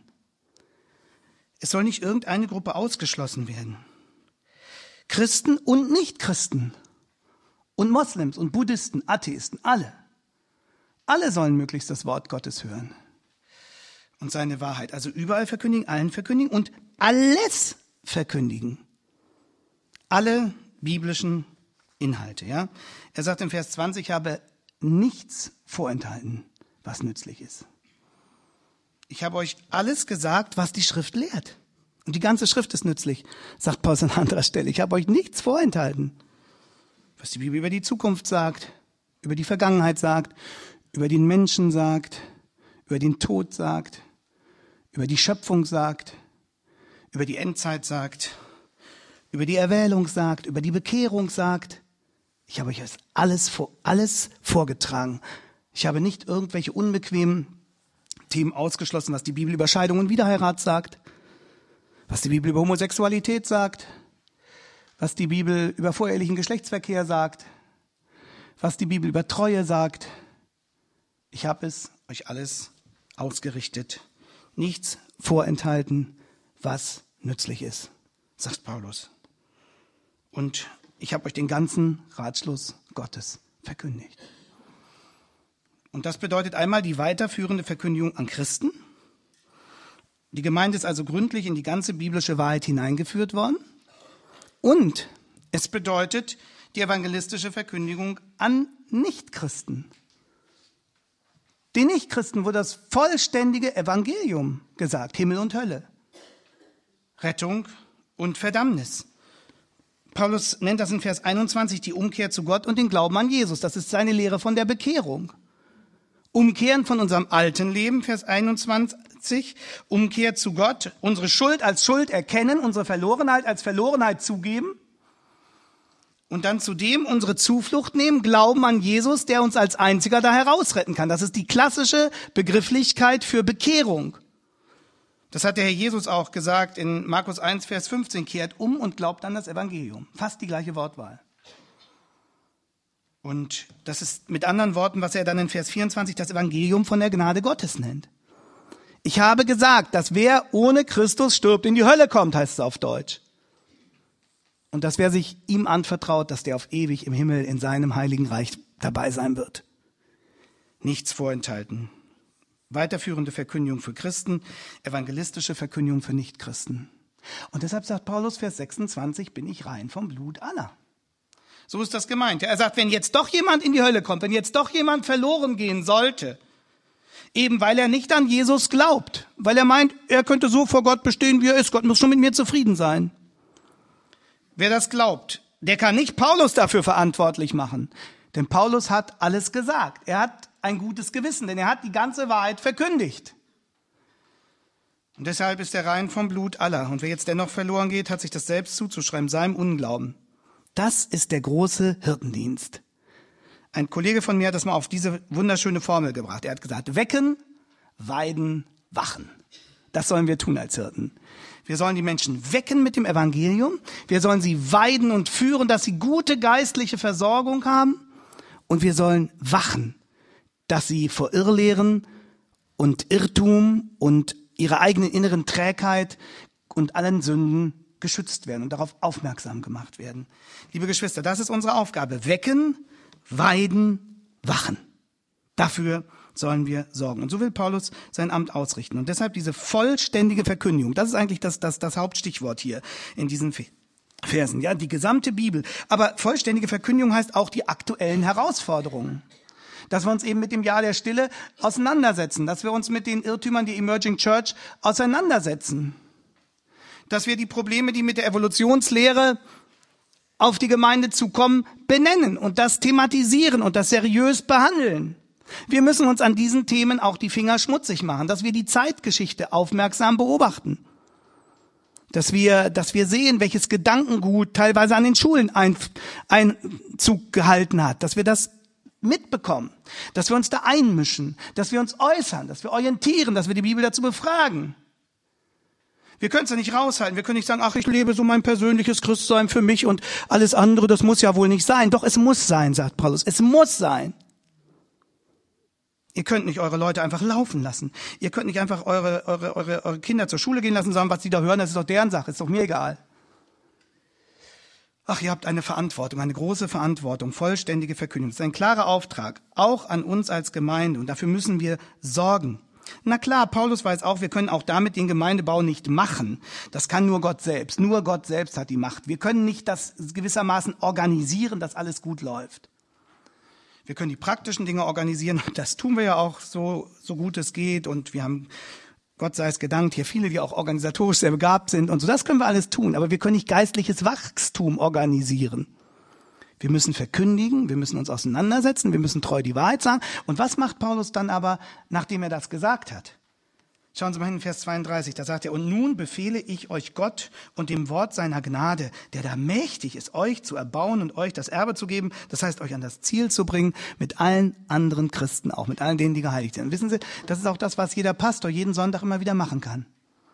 Es soll nicht irgendeine Gruppe ausgeschlossen werden. Christen und Nichtchristen und Moslems und Buddhisten, Atheisten, alle. Alle sollen möglichst das Wort Gottes hören und seine Wahrheit. Also überall verkündigen, allen verkündigen und alles verkündigen. Alle biblischen Inhalte, ja. Er sagt im Vers zwanzig, ich habe nichts vorenthalten, was nützlich ist. Ich habe euch alles gesagt, was die Schrift lehrt. Und die ganze Schrift ist nützlich, sagt Paulus an anderer Stelle. Ich habe euch nichts vorenthalten, was die Bibel über die Zukunft sagt, über die Vergangenheit sagt, über den Menschen sagt, über den Tod sagt, über die Schöpfung sagt, über die Endzeit sagt, über die Erwählung sagt, über die Bekehrung sagt. Ich habe euch das alles, vor, alles vorgetragen. Ich habe nicht irgendwelche unbequemen Themen ausgeschlossen, was die Bibel über Scheidung und Wiederheirat sagt, was die Bibel über Homosexualität sagt, was die Bibel über vorehelichen Geschlechtsverkehr sagt, was die Bibel über Treue sagt. Ich habe es euch alles ausgerichtet, nichts vorenthalten, was nützlich ist, sagt Paulus. Und ich habe euch den ganzen Ratschluss Gottes verkündigt. Und das bedeutet einmal die weiterführende Verkündigung an Christen. Die Gemeinde ist also gründlich in die ganze biblische Wahrheit hineingeführt worden. Und es bedeutet die evangelistische Verkündigung an Nichtchristen. Den Nichtchristen wurde das vollständige Evangelium gesagt, Himmel und Hölle, Rettung und Verdammnis. Paulus nennt das in Vers einundzwanzig die Umkehr zu Gott und den Glauben an Jesus. Das ist seine Lehre von der Bekehrung. Umkehren von unserem alten Leben, Vers einundzwanzig, Umkehr zu Gott, unsere Schuld als Schuld erkennen, unsere Verlorenheit als Verlorenheit zugeben und dann zudem unsere Zuflucht nehmen, Glauben an Jesus, der uns als einziger da herausretten kann. Das ist die klassische Begrifflichkeit für Bekehrung. Das hat der Herr Jesus auch gesagt in Markus eins, Vers fünfzehn, kehrt um und glaubt an das Evangelium. Fast die gleiche Wortwahl. Und das ist mit anderen Worten, was er dann in Vers vierundzwanzig das Evangelium von der Gnade Gottes nennt. Ich habe gesagt, dass wer ohne Christus stirbt, in die Hölle kommt, heißt es auf Deutsch. Und dass wer sich ihm anvertraut, dass der auf ewig im Himmel in seinem heiligen Reich dabei sein wird. Nichts vorenthalten. Weiterführende Verkündigung für Christen, evangelistische Verkündigung für Nichtchristen. Und deshalb sagt Paulus, Vers sechsundzwanzig, bin ich rein vom Blut aller. So ist das gemeint. Er sagt, wenn jetzt doch jemand in die Hölle kommt, wenn jetzt doch jemand verloren gehen sollte, eben weil er nicht an Jesus glaubt, weil er meint, er könnte so vor Gott bestehen, wie er ist, Gott muss schon mit mir zufrieden sein. Wer das glaubt, der kann nicht Paulus dafür verantwortlich machen. Denn Paulus hat alles gesagt. Er hat ein gutes Gewissen, denn er hat die ganze Wahrheit verkündigt. Und deshalb ist er rein vom Blut aller. Und wer jetzt dennoch verloren geht, hat sich das selbst zuzuschreiben, seinem Unglauben. Das ist der große Hirtendienst. Ein Kollege von mir hat das mal auf diese wunderschöne Formel gebracht. Er hat gesagt, wecken, weiden, wachen. Das sollen wir tun als Hirten. Wir sollen die Menschen wecken mit dem Evangelium. Wir sollen sie weiden und führen, dass sie gute geistliche Versorgung haben. Und wir sollen wachen, dass sie vor Irrlehren und Irrtum und ihrer eigenen inneren Trägheit und allen Sünden geschützt werden und darauf aufmerksam gemacht werden. Liebe Geschwister, das ist unsere Aufgabe. Wecken, weiden, wachen. Dafür sollen wir sorgen. Und so will Paulus sein Amt ausrichten. Und deshalb diese vollständige Verkündigung, das ist eigentlich das, das, das Hauptstichwort hier in diesen Versen. Ja, die gesamte Bibel. Aber vollständige Verkündigung heißt auch die aktuellen Herausforderungen. Dass wir uns eben mit dem Jahr der Stille auseinandersetzen. Dass wir uns mit den Irrtümern der Emerging Church auseinandersetzen. Dass wir die Probleme, die mit der Evolutionslehre auf die Gemeinde zukommen, benennen und das thematisieren und das seriös behandeln. Wir müssen uns an diesen Themen auch die Finger schmutzig machen, dass wir die Zeitgeschichte aufmerksam beobachten. Dass wir, dass wir sehen, welches Gedankengut teilweise an den Schulen ein, Einzug gehalten hat, dass wir das mitbekommen, dass wir uns da einmischen, dass wir uns äußern, dass wir orientieren, dass wir die Bibel dazu befragen. Wir können es ja nicht raushalten. Wir können nicht sagen, ach, ich lebe so mein persönliches Christsein für mich und alles andere, das muss ja wohl nicht sein. Doch, es muss sein, sagt Paulus. Es muss sein. Ihr könnt nicht eure Leute einfach laufen lassen. Ihr könnt nicht einfach eure, eure, eure, eure Kinder zur Schule gehen lassen und sagen, was sie da hören, das ist doch deren Sache, ist doch mir egal. Ach, ihr habt eine Verantwortung, eine große Verantwortung, vollständige Verkündigung. Das ist ein klarer Auftrag, auch an uns als Gemeinde. Und dafür müssen wir sorgen. Na klar, Paulus weiß auch, wir können auch damit den Gemeindebau nicht machen. Das kann nur Gott selbst. Nur Gott selbst hat die Macht. Wir können nicht das gewissermaßen organisieren, dass alles gut läuft. Wir können die praktischen Dinge organisieren. Das tun wir ja auch so, so gut es geht. Und wir haben, Gott sei es gedankt, hier viele, die auch organisatorisch sehr begabt sind und so. Das können wir alles tun. Aber wir können nicht geistliches Wachstum organisieren. Wir müssen verkündigen, wir müssen uns auseinandersetzen, wir müssen treu die Wahrheit sagen. Und was macht Paulus dann aber, nachdem er das gesagt hat? Schauen Sie mal hin, Vers zweiunddreißig, da sagt er, und nun befehle ich euch Gott und dem Wort seiner Gnade, der da mächtig ist, euch zu erbauen und euch das Erbe zu geben, das heißt, euch an das Ziel zu bringen, mit allen anderen Christen, auch mit allen denen, die geheiligt sind. Und wissen Sie, das ist auch das, was jeder Pastor jeden Sonntag immer wieder machen kann.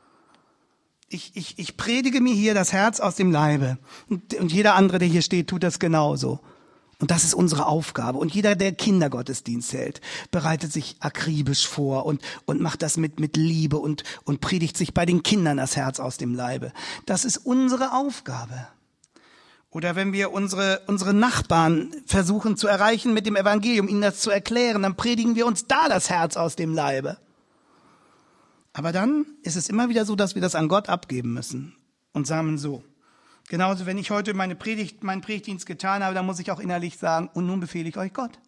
Ich, ich, ich predige mir hier das Herz aus dem Leibe. Und, und jeder andere, der hier steht, tut das genauso. Und das ist unsere Aufgabe. Und jeder, der Kindergottesdienst hält, bereitet sich akribisch vor und, und macht das mit, mit Liebe und, und predigt sich bei den Kindern das Herz aus dem Leibe. Das ist unsere Aufgabe. Oder wenn wir unsere, unsere Nachbarn versuchen zu erreichen mit dem Evangelium, ihnen das zu erklären, dann predigen wir uns da das Herz aus dem Leibe. Aber dann ist es immer wieder so, dass wir das an Gott abgeben müssen und sagen so. Genauso, wenn ich heute meine Predigt, meinen Predigtdienst getan habe, dann muss ich auch innerlich sagen, und nun befehle ich euch Gott.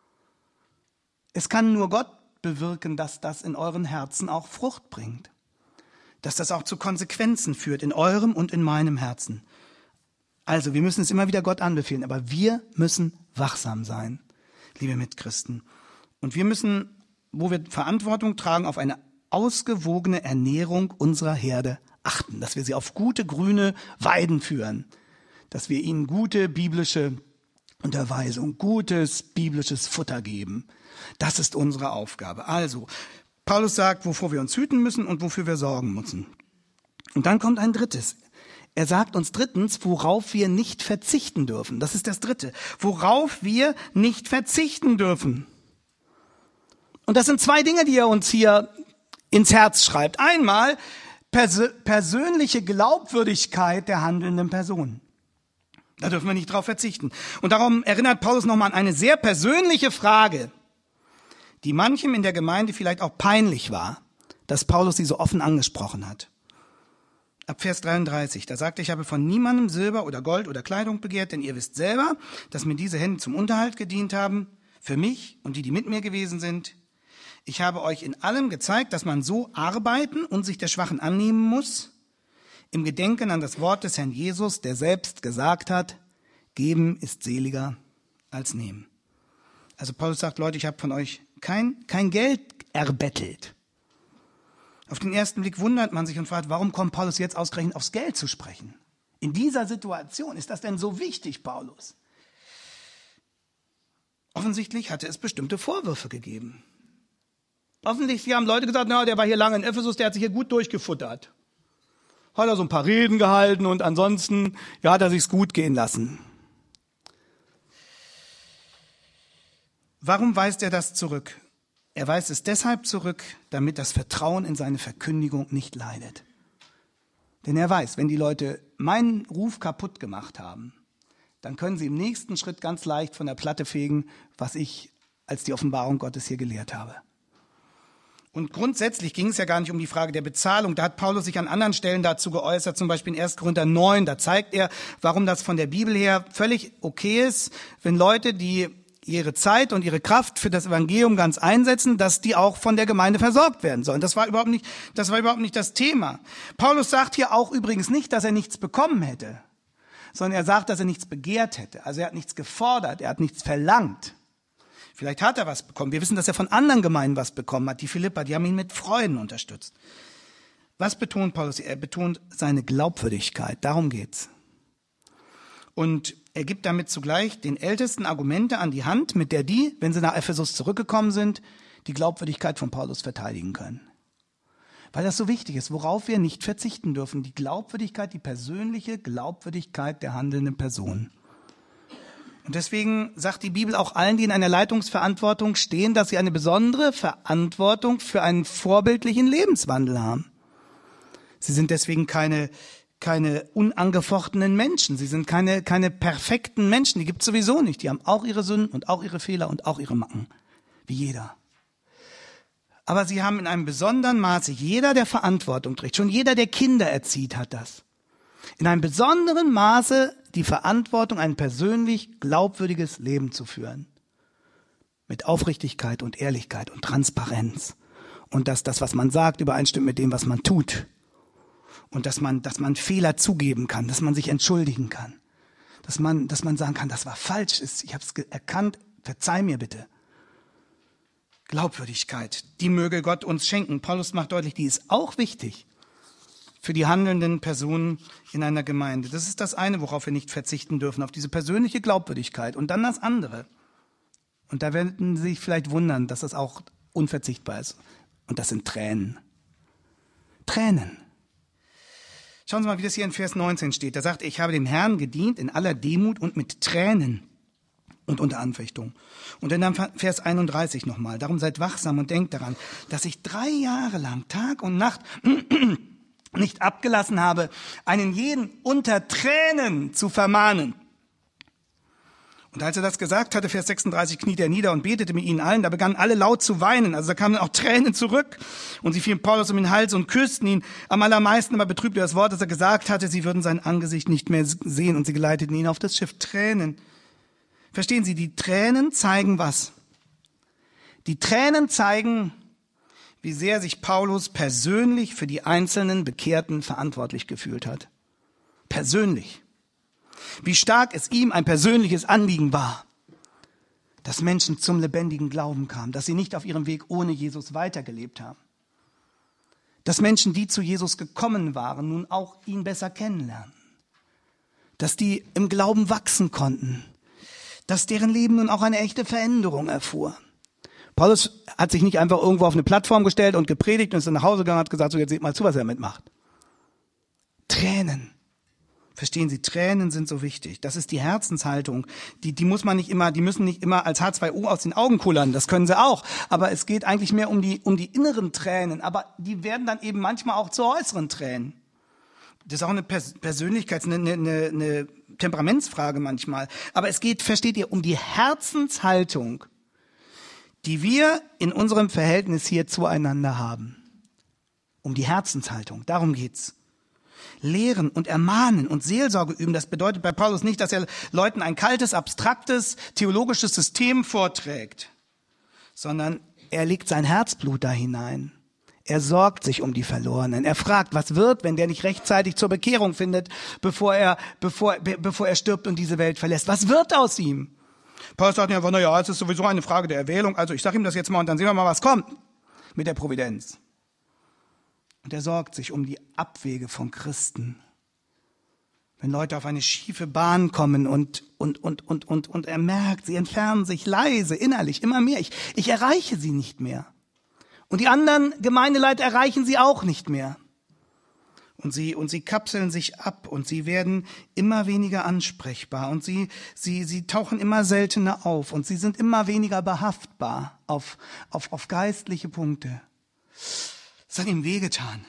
Es kann nur Gott bewirken, dass das in euren Herzen auch Frucht bringt. Dass das auch zu Konsequenzen führt, in eurem und in meinem Herzen. Also, wir müssen es immer wieder Gott anbefehlen, aber wir müssen wachsam sein, liebe Mitchristen. Und wir müssen, wo wir Verantwortung tragen, auf eine ausgewogene Ernährung unserer Herde achten, dass wir sie auf gute grüne Weiden führen, dass wir ihnen gute biblische Unterweisung, gutes biblisches Futter geben. Das ist unsere Aufgabe. Also, Paulus sagt, wovor wir uns hüten müssen und wofür wir sorgen müssen. Und dann kommt ein drittes. Er sagt uns drittens, worauf wir nicht verzichten dürfen. Das ist das dritte. Worauf wir nicht verzichten dürfen. Und das sind zwei Dinge, die er uns hier ins Herz schreibt. Einmal Pers- persönliche Glaubwürdigkeit der handelnden Person. Da dürfen wir nicht drauf verzichten. Und darum erinnert Paulus nochmal an eine sehr persönliche Frage, die manchem in der Gemeinde vielleicht auch peinlich war, dass Paulus sie so offen angesprochen hat. Ab Vers dreiunddreißig, da sagt er, ich habe von niemandem Silber oder Gold oder Kleidung begehrt, denn ihr wisst selber, dass mir diese Hände zum Unterhalt gedient haben, für mich und die, die mit mir gewesen sind. Ich habe euch in allem gezeigt, dass man so arbeiten und sich der Schwachen annehmen muss, im Gedenken an das Wort des Herrn Jesus, der selbst gesagt hat, geben ist seliger als nehmen. Also Paulus sagt, Leute, ich habe von euch kein, kein Geld erbettelt. Auf den ersten Blick wundert man sich und fragt, warum kommt Paulus jetzt ausgerechnet aufs Geld zu sprechen? In dieser Situation, ist das denn so wichtig, Paulus? Offensichtlich hatte es bestimmte Vorwürfe gegeben. Offensichtlich haben Leute gesagt, na, der war hier lange in Ephesus, der hat sich hier gut durchgefuttert. Hat er so ein paar Reden gehalten und ansonsten, ja, hat er sich's gut gehen lassen. Warum weist er das zurück? Er weist es deshalb zurück, damit das Vertrauen in seine Verkündigung nicht leidet. Denn er weiß, wenn die Leute meinen Ruf kaputt gemacht haben, dann können sie im nächsten Schritt ganz leicht von der Platte fegen, was ich als die Offenbarung Gottes hier gelehrt habe. Und grundsätzlich ging es ja gar nicht um die Frage der Bezahlung. Da hat Paulus sich an anderen Stellen dazu geäußert, zum Beispiel in erster Korinther neun. Da zeigt er, warum das von der Bibel her völlig okay ist, wenn Leute, die ihre Zeit und ihre Kraft für das Evangelium ganz einsetzen, dass die auch von der Gemeinde versorgt werden sollen. Das war überhaupt nicht, das war überhaupt nicht das Thema. Paulus sagt hier auch übrigens nicht, dass er nichts bekommen hätte, sondern er sagt, dass er nichts begehrt hätte. Also er hat nichts gefordert, er hat nichts verlangt. Vielleicht hat er was bekommen. Wir wissen, dass er von anderen Gemeinden was bekommen hat. Die Philipper, die haben ihn mit Freuden unterstützt. Was betont Paulus? Er betont seine Glaubwürdigkeit. Darum geht's. Und er gibt damit zugleich den Ältesten Argumente an die Hand, mit der die, wenn sie nach Ephesus zurückgekommen sind, die Glaubwürdigkeit von Paulus verteidigen können. Weil das so wichtig ist, worauf wir nicht verzichten dürfen. Die Glaubwürdigkeit, die persönliche Glaubwürdigkeit der handelnden Person. Und deswegen sagt die Bibel auch allen, die in einer Leitungsverantwortung stehen, dass sie eine besondere Verantwortung für einen vorbildlichen Lebenswandel haben. Sie sind deswegen keine, keine unangefochtenen Menschen. Sie sind keine, keine perfekten Menschen. Die gibt es sowieso nicht. Die haben auch ihre Sünden und auch ihre Fehler und auch ihre Macken. Wie jeder. Aber sie haben in einem besonderen Maße, jeder, der Verantwortung trägt, schon jeder, der Kinder erzieht, hat das. In einem besonderen Maße die Verantwortung, ein persönlich glaubwürdiges Leben zu führen. Mit Aufrichtigkeit und Ehrlichkeit und Transparenz. Und dass das, was man sagt, übereinstimmt mit dem, was man tut. Und dass man, dass man Fehler zugeben kann, dass man sich entschuldigen kann. Dass man, dass man sagen kann, das war falsch, ich habe es erkannt, verzeih mir bitte. Glaubwürdigkeit, die möge Gott uns schenken. Paulus macht deutlich, die ist auch wichtig für die handelnden Personen in einer Gemeinde. Das ist das eine, worauf wir nicht verzichten dürfen, auf diese persönliche Glaubwürdigkeit. Und dann das andere. Und da werden Sie sich vielleicht wundern, dass das auch unverzichtbar ist. Und das sind Tränen. Tränen. Schauen Sie mal, wie das hier in Vers neunzehn steht. Da sagt er, ich habe dem Herrn gedient in aller Demut und mit Tränen und unter Anfechtung. Und dann Vers einunddreißig nochmal. Darum seid wachsam und denkt daran, dass ich drei Jahre lang, Tag und Nacht, nicht abgelassen habe, einen jeden unter Tränen zu vermahnen. Und als er das gesagt hatte, Vers sechsunddreißig, kniete er nieder und betete mit ihnen allen. Da begannen alle laut zu weinen. Also da kamen auch Tränen zurück. Und sie fielen Paulus um den Hals und küssten ihn. Am allermeisten aber betrübte das Wort, das er gesagt hatte. Sie würden sein Angesicht nicht mehr sehen. Und sie geleiteten ihn auf das Schiff. Tränen. Verstehen Sie, die Tränen zeigen was? Die Tränen zeigen, wie sehr sich Paulus persönlich für die einzelnen Bekehrten verantwortlich gefühlt hat. Persönlich. Wie stark es ihm ein persönliches Anliegen war, dass Menschen zum lebendigen Glauben kamen, dass sie nicht auf ihrem Weg ohne Jesus weitergelebt haben. Dass Menschen, die zu Jesus gekommen waren, nun auch ihn besser kennenlernen. Dass die im Glauben wachsen konnten. Dass deren Leben nun auch eine echte Veränderung erfuhr. Paulus hat sich nicht einfach irgendwo auf eine Plattform gestellt und gepredigt und ist dann nach Hause gegangen und hat gesagt, so jetzt seht mal zu, was er mitmacht. Tränen. Verstehen Sie, Tränen sind so wichtig. Das ist die Herzenshaltung. Die, die muss man nicht immer, die müssen nicht immer als H zwei O aus den Augen kullern. Das können sie auch. Aber es geht eigentlich mehr um die, um die inneren Tränen. Aber die werden dann eben manchmal auch zu äußeren Tränen. Das ist auch eine Pers- Persönlichkeits-, eine, eine, eine Temperamentsfrage manchmal. Aber es geht, versteht ihr, um die Herzenshaltung, die wir in unserem Verhältnis hier zueinander haben. Um die Herzenshaltung, darum geht's. Lehren und ermahnen und Seelsorge üben, das bedeutet bei Paulus nicht, dass er Leuten ein kaltes, abstraktes, theologisches System vorträgt, sondern er legt sein Herzblut da hinein. Er sorgt sich um die Verlorenen. Er fragt, was wird, wenn der nicht rechtzeitig zur Bekehrung findet, bevor er, bevor, be, bevor er stirbt und diese Welt verlässt? Was wird aus ihm? Paulus sagt nicht einfach, na ja, es ist sowieso eine Frage der Erwählung, also ich sage ihm das jetzt mal und dann sehen wir mal, was kommt mit der Providenz. Und er sorgt sich um die Abwege von Christen. Wenn Leute auf eine schiefe Bahn kommen und, und, und, und, und, und er merkt, sie entfernen sich leise, innerlich, immer mehr. Ich, ich erreiche sie nicht mehr. Und die anderen Gemeindeleiter erreichen sie auch nicht mehr. Und sie, und sie kapseln sich ab und sie werden immer weniger ansprechbar und sie, sie, sie tauchen immer seltener auf und sie sind immer weniger behaftbar auf, auf, auf geistliche Punkte. Das hat ihm wehgetan.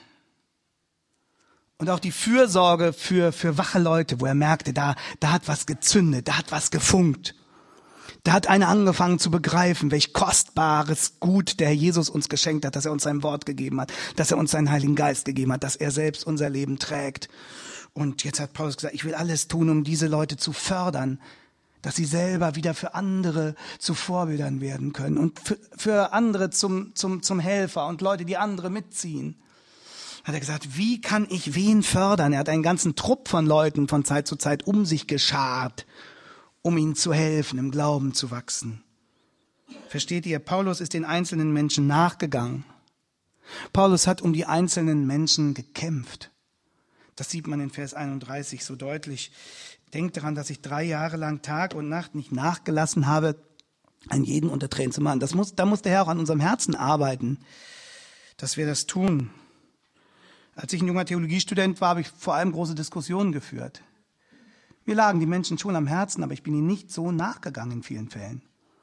Und auch die Fürsorge für, für wache Leute, wo er merkte, da, da hat was gezündet, da hat was gefunkt. Da hat einer angefangen zu begreifen, welch kostbares Gut der Herr Jesus uns geschenkt hat, dass er uns sein Wort gegeben hat, dass er uns seinen Heiligen Geist gegeben hat, dass er selbst unser Leben trägt. Und jetzt hat Paulus gesagt, ich will alles tun, um diese Leute zu fördern, dass sie selber wieder für andere zu Vorbildern werden können und für, für andere zum, zum, zum Helfer und Leute, die andere mitziehen. Hat er gesagt, wie kann ich wen fördern? Er hat einen ganzen Trupp von Leuten von Zeit zu Zeit um sich geschart, um ihnen zu helfen, im Glauben zu wachsen. Versteht ihr, Paulus ist den einzelnen Menschen nachgegangen. Paulus hat um die einzelnen Menschen gekämpft. Das sieht man in Vers einunddreißig so deutlich. Denkt daran, dass ich drei Jahre lang Tag und Nacht nicht nachgelassen habe, an jeden unter Tränen zu machen. Das muss, da muss der Herr auch an unserem Herzen arbeiten, dass wir das tun. Als ich ein junger Theologiestudent war, habe ich vor allem große Diskussionen geführt. Mir lagen die Menschen schon am Herzen, aber ich bin ihnen nicht so nachgegangen in vielen Fällen.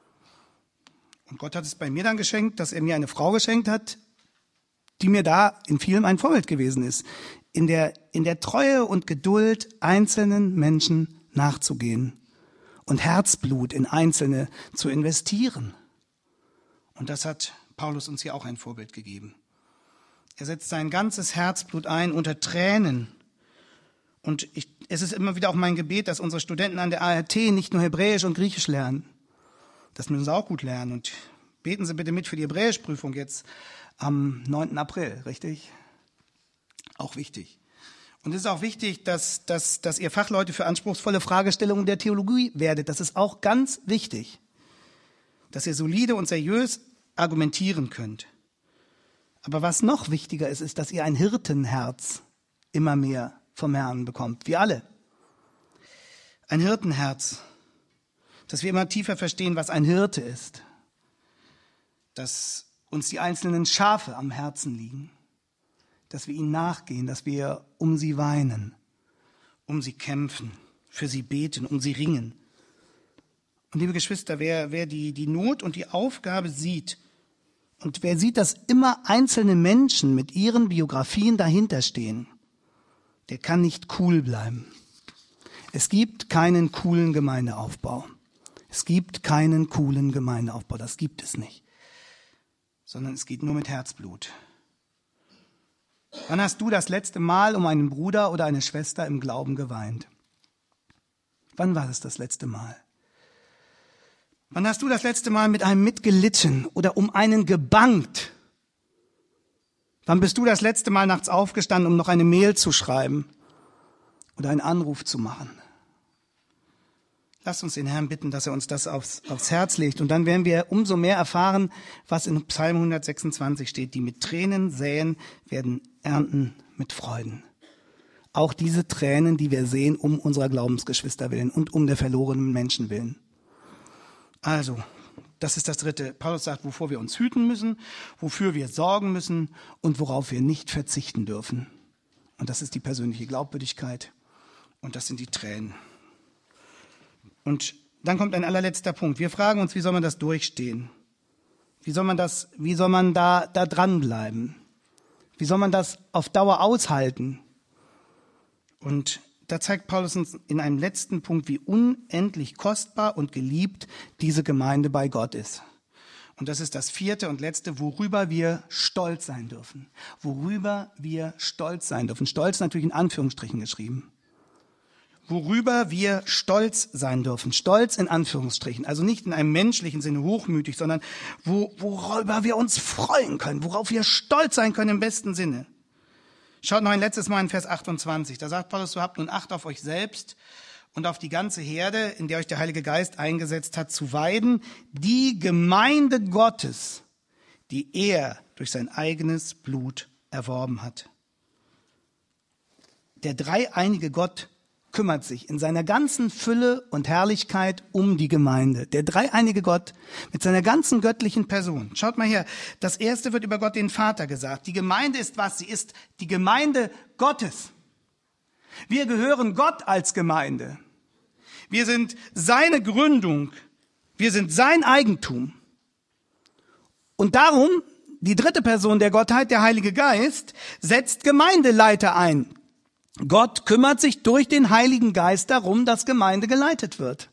Und Gott hat es bei mir dann geschenkt, dass er mir eine Frau geschenkt hat, die mir da in vielem ein Vorbild gewesen ist. In der, in der Treue und Geduld einzelnen Menschen nachzugehen und Herzblut in Einzelne zu investieren. Und das hat Paulus uns hier auch ein Vorbild gegeben. Er setzt sein ganzes Herzblut ein unter Tränen. Und ich, es ist immer wieder auch mein Gebet, dass unsere Studenten an der A R T nicht nur Hebräisch und Griechisch lernen. Das müssen sie auch gut lernen. Und beten Sie bitte mit für die Hebräischprüfung jetzt am neunten April, richtig? Auch wichtig. Und es ist auch wichtig, dass, dass, dass ihr Fachleute für anspruchsvolle Fragestellungen der Theologie werdet. Das ist auch ganz wichtig, dass ihr solide und seriös argumentieren könnt. Aber was noch wichtiger ist, ist, dass ihr ein Hirtenherz immer mehr vom Herrn bekommt. Wir alle. Ein Hirtenherz. Dass wir immer tiefer verstehen, was ein Hirte ist. Dass uns die einzelnen Schafe am Herzen liegen. Dass wir ihnen nachgehen, dass wir um sie weinen, um sie kämpfen, für sie beten, um sie ringen. Und liebe Geschwister, wer, wer die, die Not und die Aufgabe sieht, und wer sieht, dass immer einzelne Menschen mit ihren Biografien dahinter stehen, der kann nicht cool bleiben. Es gibt keinen coolen Gemeindeaufbau. Es gibt keinen coolen Gemeindeaufbau, das gibt es nicht. Sondern es geht nur mit Herzblut. Wann hast du das letzte Mal um einen Bruder oder eine Schwester im Glauben geweint? Wann war es das letzte Mal? Wann hast du das letzte Mal mit einem mitgelitten oder um einen gebangt? Wann bist du das letzte Mal nachts aufgestanden, um noch eine Mail zu schreiben oder einen Anruf zu machen? Lasst uns den Herrn bitten, dass er uns das aufs, aufs Herz legt. Und dann werden wir umso mehr erfahren, was in Psalm hundertsechsundzwanzig steht. Die mit Tränen säen, werden ernten mit Freuden. Auch diese Tränen, die wir sehen, um unserer Glaubensgeschwister willen und um der verlorenen Menschen willen. Also, das ist das Dritte. Paulus sagt, wovor wir uns hüten müssen, wofür wir sorgen müssen und worauf wir nicht verzichten dürfen. Und das ist die persönliche Glaubwürdigkeit und das sind die Tränen. Und dann kommt ein allerletzter Punkt. Wir fragen uns, wie soll man das durchstehen? Wie soll man das, wie soll man da, da dranbleiben? Wie soll man das auf Dauer aushalten? Und da zeigt Paulus uns in einem letzten Punkt, wie unendlich kostbar und geliebt diese Gemeinde bei Gott ist. Und das ist das vierte und letzte, worüber wir stolz sein dürfen. Worüber wir stolz sein dürfen. Stolz natürlich in Anführungsstrichen geschrieben. Worüber wir stolz sein dürfen. Stolz in Anführungsstrichen. Also nicht in einem menschlichen Sinne hochmütig, sondern wo, worüber wir uns freuen können. Worauf wir stolz sein können im besten Sinne. Schaut noch ein letztes Mal in Vers achtundzwanzig. Da sagt Paulus, so habt nun Acht auf euch selbst und auf die ganze Herde, in der euch der Heilige Geist eingesetzt hat, zu weiden, die Gemeinde Gottes, die er durch sein eigenes Blut erworben hat. Der dreieinige Gott kümmert sich in seiner ganzen Fülle und Herrlichkeit um die Gemeinde. Der dreieinige Gott mit seiner ganzen göttlichen Person. Schaut mal her, das erste wird über Gott den Vater gesagt. Die Gemeinde ist was? Sie ist die Gemeinde Gottes. Wir gehören Gott als Gemeinde. Wir sind seine Gründung. Wir sind sein Eigentum. Und darum, die dritte Person der Gottheit, der Heilige Geist, setzt Gemeindeleiter ein. Gott kümmert sich durch den Heiligen Geist darum, dass Gemeinde geleitet wird.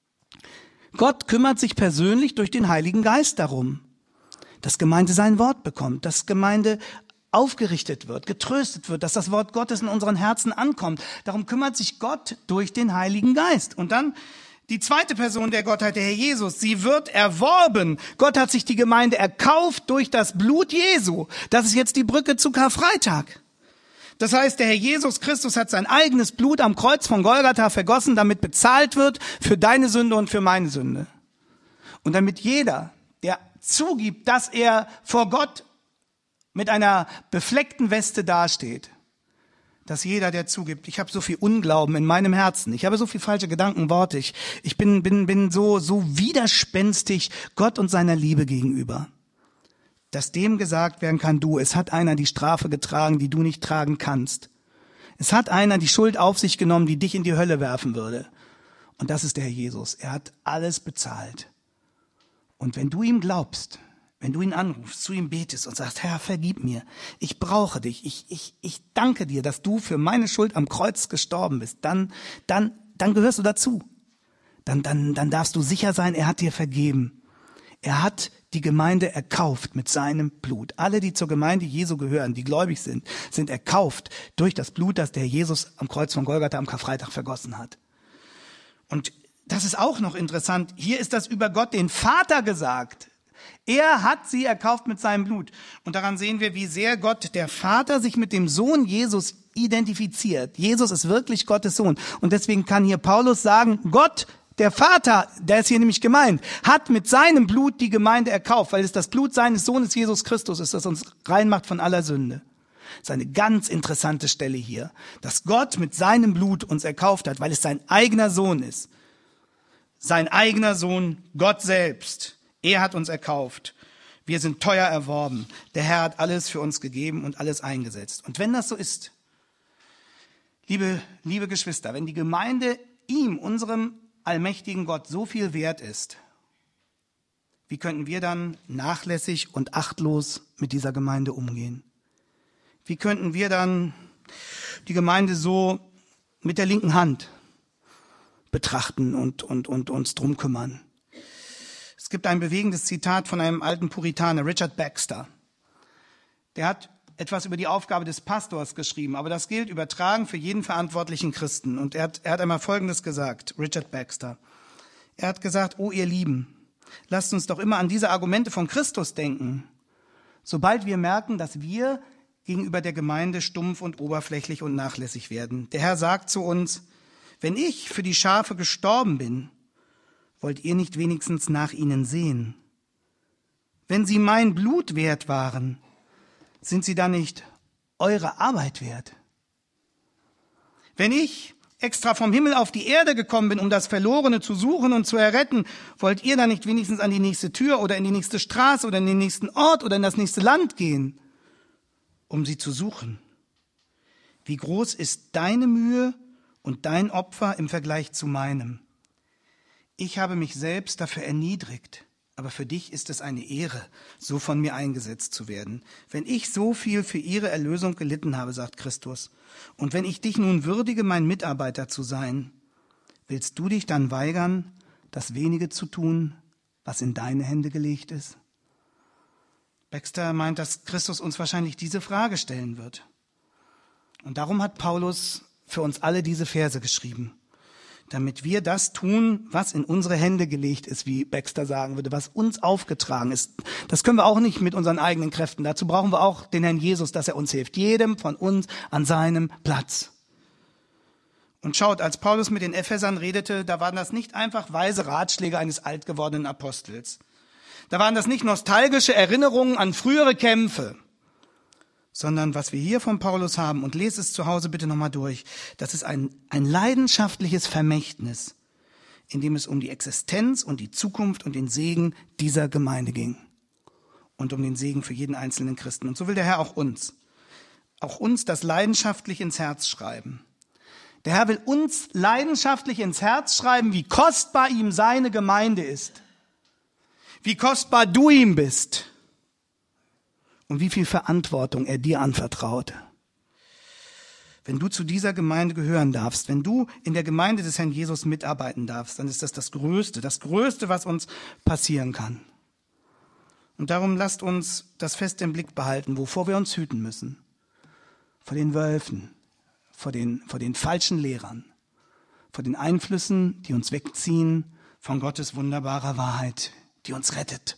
Gott kümmert sich persönlich durch den Heiligen Geist darum, dass Gemeinde sein Wort bekommt, dass Gemeinde aufgerichtet wird, getröstet wird, dass das Wort Gottes in unseren Herzen ankommt. Darum kümmert sich Gott durch den Heiligen Geist. Und dann die zweite Person der Gottheit, der Herr Jesus, sie wird erworben. Gott hat sich die Gemeinde erkauft durch das Blut Jesu. Das ist jetzt die Brücke zu Karfreitag. Das heißt, der Herr Jesus Christus hat sein eigenes Blut am Kreuz von Golgatha vergossen, damit bezahlt wird für deine Sünde und für meine Sünde. Und damit jeder, der zugibt, dass er vor Gott mit einer befleckten Weste dasteht, dass jeder, der zugibt, ich habe so viel Unglauben in meinem Herzen, ich habe so viel falsche Gedanken, Worte, ich, ich bin, bin, bin so, so widerspenstig Gott und seiner Liebe gegenüber, dass dem gesagt werden kann, du, es hat einer die Strafe getragen, die du nicht tragen kannst. Es hat einer die Schuld auf sich genommen, die dich in die Hölle werfen würde. Und das ist der Herr Jesus. Er hat alles bezahlt. Und wenn du ihm glaubst, wenn du ihn anrufst, zu ihm betest und sagst, Herr, vergib mir, ich brauche dich, ich, ich, ich danke dir, dass du für meine Schuld am Kreuz gestorben bist, dann, dann, dann gehörst du dazu. Dann, dann, dann darfst du sicher sein, er hat dir vergeben. Er hat die Gemeinde erkauft mit seinem Blut. Alle, die zur Gemeinde Jesu gehören, die gläubig sind, sind erkauft durch das Blut, das der Jesus am Kreuz von Golgatha am Karfreitag vergossen hat. Und das ist auch noch interessant. Hier ist das über Gott den Vater gesagt. Er hat sie erkauft mit seinem Blut. Und daran sehen wir, wie sehr Gott, der Vater, sich mit dem Sohn Jesus identifiziert. Jesus ist wirklich Gottes Sohn. Und deswegen kann hier Paulus sagen, Gott, der Vater, der ist hier nämlich gemeint, hat mit seinem Blut die Gemeinde erkauft, weil es das Blut seines Sohnes Jesus Christus ist, das uns reinmacht von aller Sünde. Das ist eine ganz interessante Stelle hier, dass Gott mit seinem Blut uns erkauft hat, weil es sein eigener Sohn ist. Sein eigener Sohn, Gott selbst. Er hat uns erkauft. Wir sind teuer erworben. Der Herr hat alles für uns gegeben und alles eingesetzt. Und wenn das so ist, liebe, liebe Geschwister, wenn die Gemeinde ihm, unserem allmächtigen Gott, so viel wert ist, wie könnten wir dann nachlässig und achtlos mit dieser Gemeinde umgehen? Wie könnten wir dann die Gemeinde so mit der linken Hand betrachten und, und, und uns drum kümmern? Es gibt ein bewegendes Zitat von einem alten Puritaner, Richard Baxter. Der hat etwas über die Aufgabe des Pastors geschrieben, aber das gilt übertragen für jeden verantwortlichen Christen. Und er hat, er hat einmal Folgendes gesagt, Richard Baxter. Er hat gesagt, oh ihr Lieben, lasst uns doch immer an diese Argumente von Christus denken, sobald wir merken, dass wir gegenüber der Gemeinde stumpf und oberflächlich und nachlässig werden. Der Herr sagt zu uns, wenn ich für die Schafe gestorben bin, wollt ihr nicht wenigstens nach ihnen sehen? Wenn sie mein Blut wert waren, sind sie dann nicht eure Arbeit wert? Wenn ich extra vom Himmel auf die Erde gekommen bin, um das Verlorene zu suchen und zu erretten, wollt ihr dann nicht wenigstens an die nächste Tür oder in die nächste Straße oder in den nächsten Ort oder in das nächste Land gehen, um sie zu suchen? Wie groß ist deine Mühe und dein Opfer im Vergleich zu meinem? Ich habe mich selbst dafür erniedrigt, aber für dich ist es eine Ehre, so von mir eingesetzt zu werden. Wenn ich so viel für ihre Erlösung gelitten habe, sagt Christus, und wenn ich dich nun würdige, mein Mitarbeiter zu sein, willst du dich dann weigern, das Wenige zu tun, was in deine Hände gelegt ist? Baxter meint, dass Christus uns wahrscheinlich diese Frage stellen wird. Und darum hat Paulus für uns alle diese Verse geschrieben, damit wir das tun, was in unsere Hände gelegt ist, wie Baxter sagen würde, was uns aufgetragen ist. Das können wir auch nicht mit unseren eigenen Kräften. Dazu brauchen wir auch den Herrn Jesus, dass er uns hilft. Jedem von uns an seinem Platz. Und schaut, als Paulus mit den Ephesern redete, da waren das nicht einfach weise Ratschläge eines altgewordenen Apostels. Da waren das nicht nostalgische Erinnerungen an frühere Kämpfe, sondern was wir hier von Paulus haben, und lest es zu Hause bitte nochmal durch, das ist ein, ein leidenschaftliches Vermächtnis, in dem es um die Existenz und die Zukunft und den Segen dieser Gemeinde ging und um den Segen für jeden einzelnen Christen. Und so will der Herr auch uns, auch uns das leidenschaftlich ins Herz schreiben. Der Herr will uns leidenschaftlich ins Herz schreiben, wie kostbar ihm seine Gemeinde ist, wie kostbar du ihm bist und wie viel Verantwortung er dir anvertraut. Wenn du zu dieser Gemeinde gehören darfst, wenn du in der Gemeinde des Herrn Jesus mitarbeiten darfst, dann ist das das Größte, das Größte, was uns passieren kann. Und darum lasst uns das fest im Blick behalten, wovor wir uns hüten müssen. Vor den Wölfen, vor den, vor den falschen Lehrern, vor den Einflüssen, die uns wegziehen von Gottes wunderbarer Wahrheit, die uns rettet.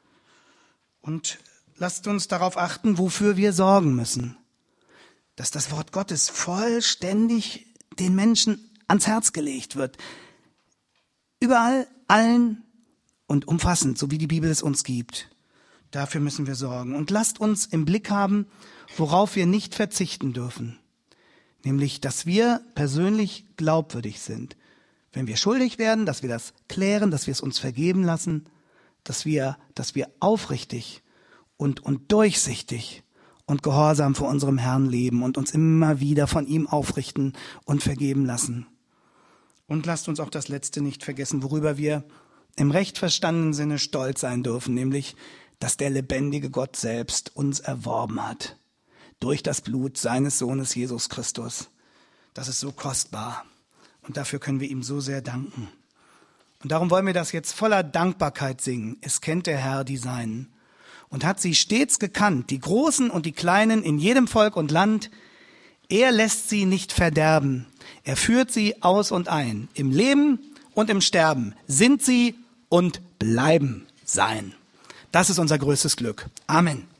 Und lasst uns darauf achten, wofür wir sorgen müssen. Dass das Wort Gottes vollständig den Menschen ans Herz gelegt wird. Überall, allen und umfassend, so wie die Bibel es uns gibt. Dafür müssen wir sorgen. Und lasst uns im Blick haben, worauf wir nicht verzichten dürfen. Nämlich, dass wir persönlich glaubwürdig sind. Wenn wir schuldig werden, dass wir das klären, dass wir es uns vergeben lassen, dass wir, dass wir aufrichtig und, und durchsichtig und gehorsam vor unserem Herrn leben und uns immer wieder von ihm aufrichten und vergeben lassen. Und lasst uns auch das Letzte nicht vergessen, worüber wir im recht verstandenen Sinne stolz sein dürfen, nämlich, dass der lebendige Gott selbst uns erworben hat. Durch das Blut seines Sohnes Jesus Christus. Das ist so kostbar. Und dafür können wir ihm so sehr danken. Und darum wollen wir das jetzt voller Dankbarkeit singen. Es kennt der Herr die Seinen. Und hat sie stets gekannt, die Großen und die Kleinen in jedem Volk und Land. Er lässt sie nicht verderben. Er führt sie aus und ein. Im Leben und im Sterben sind sie und bleiben sein. Das ist unser größtes Glück. Amen.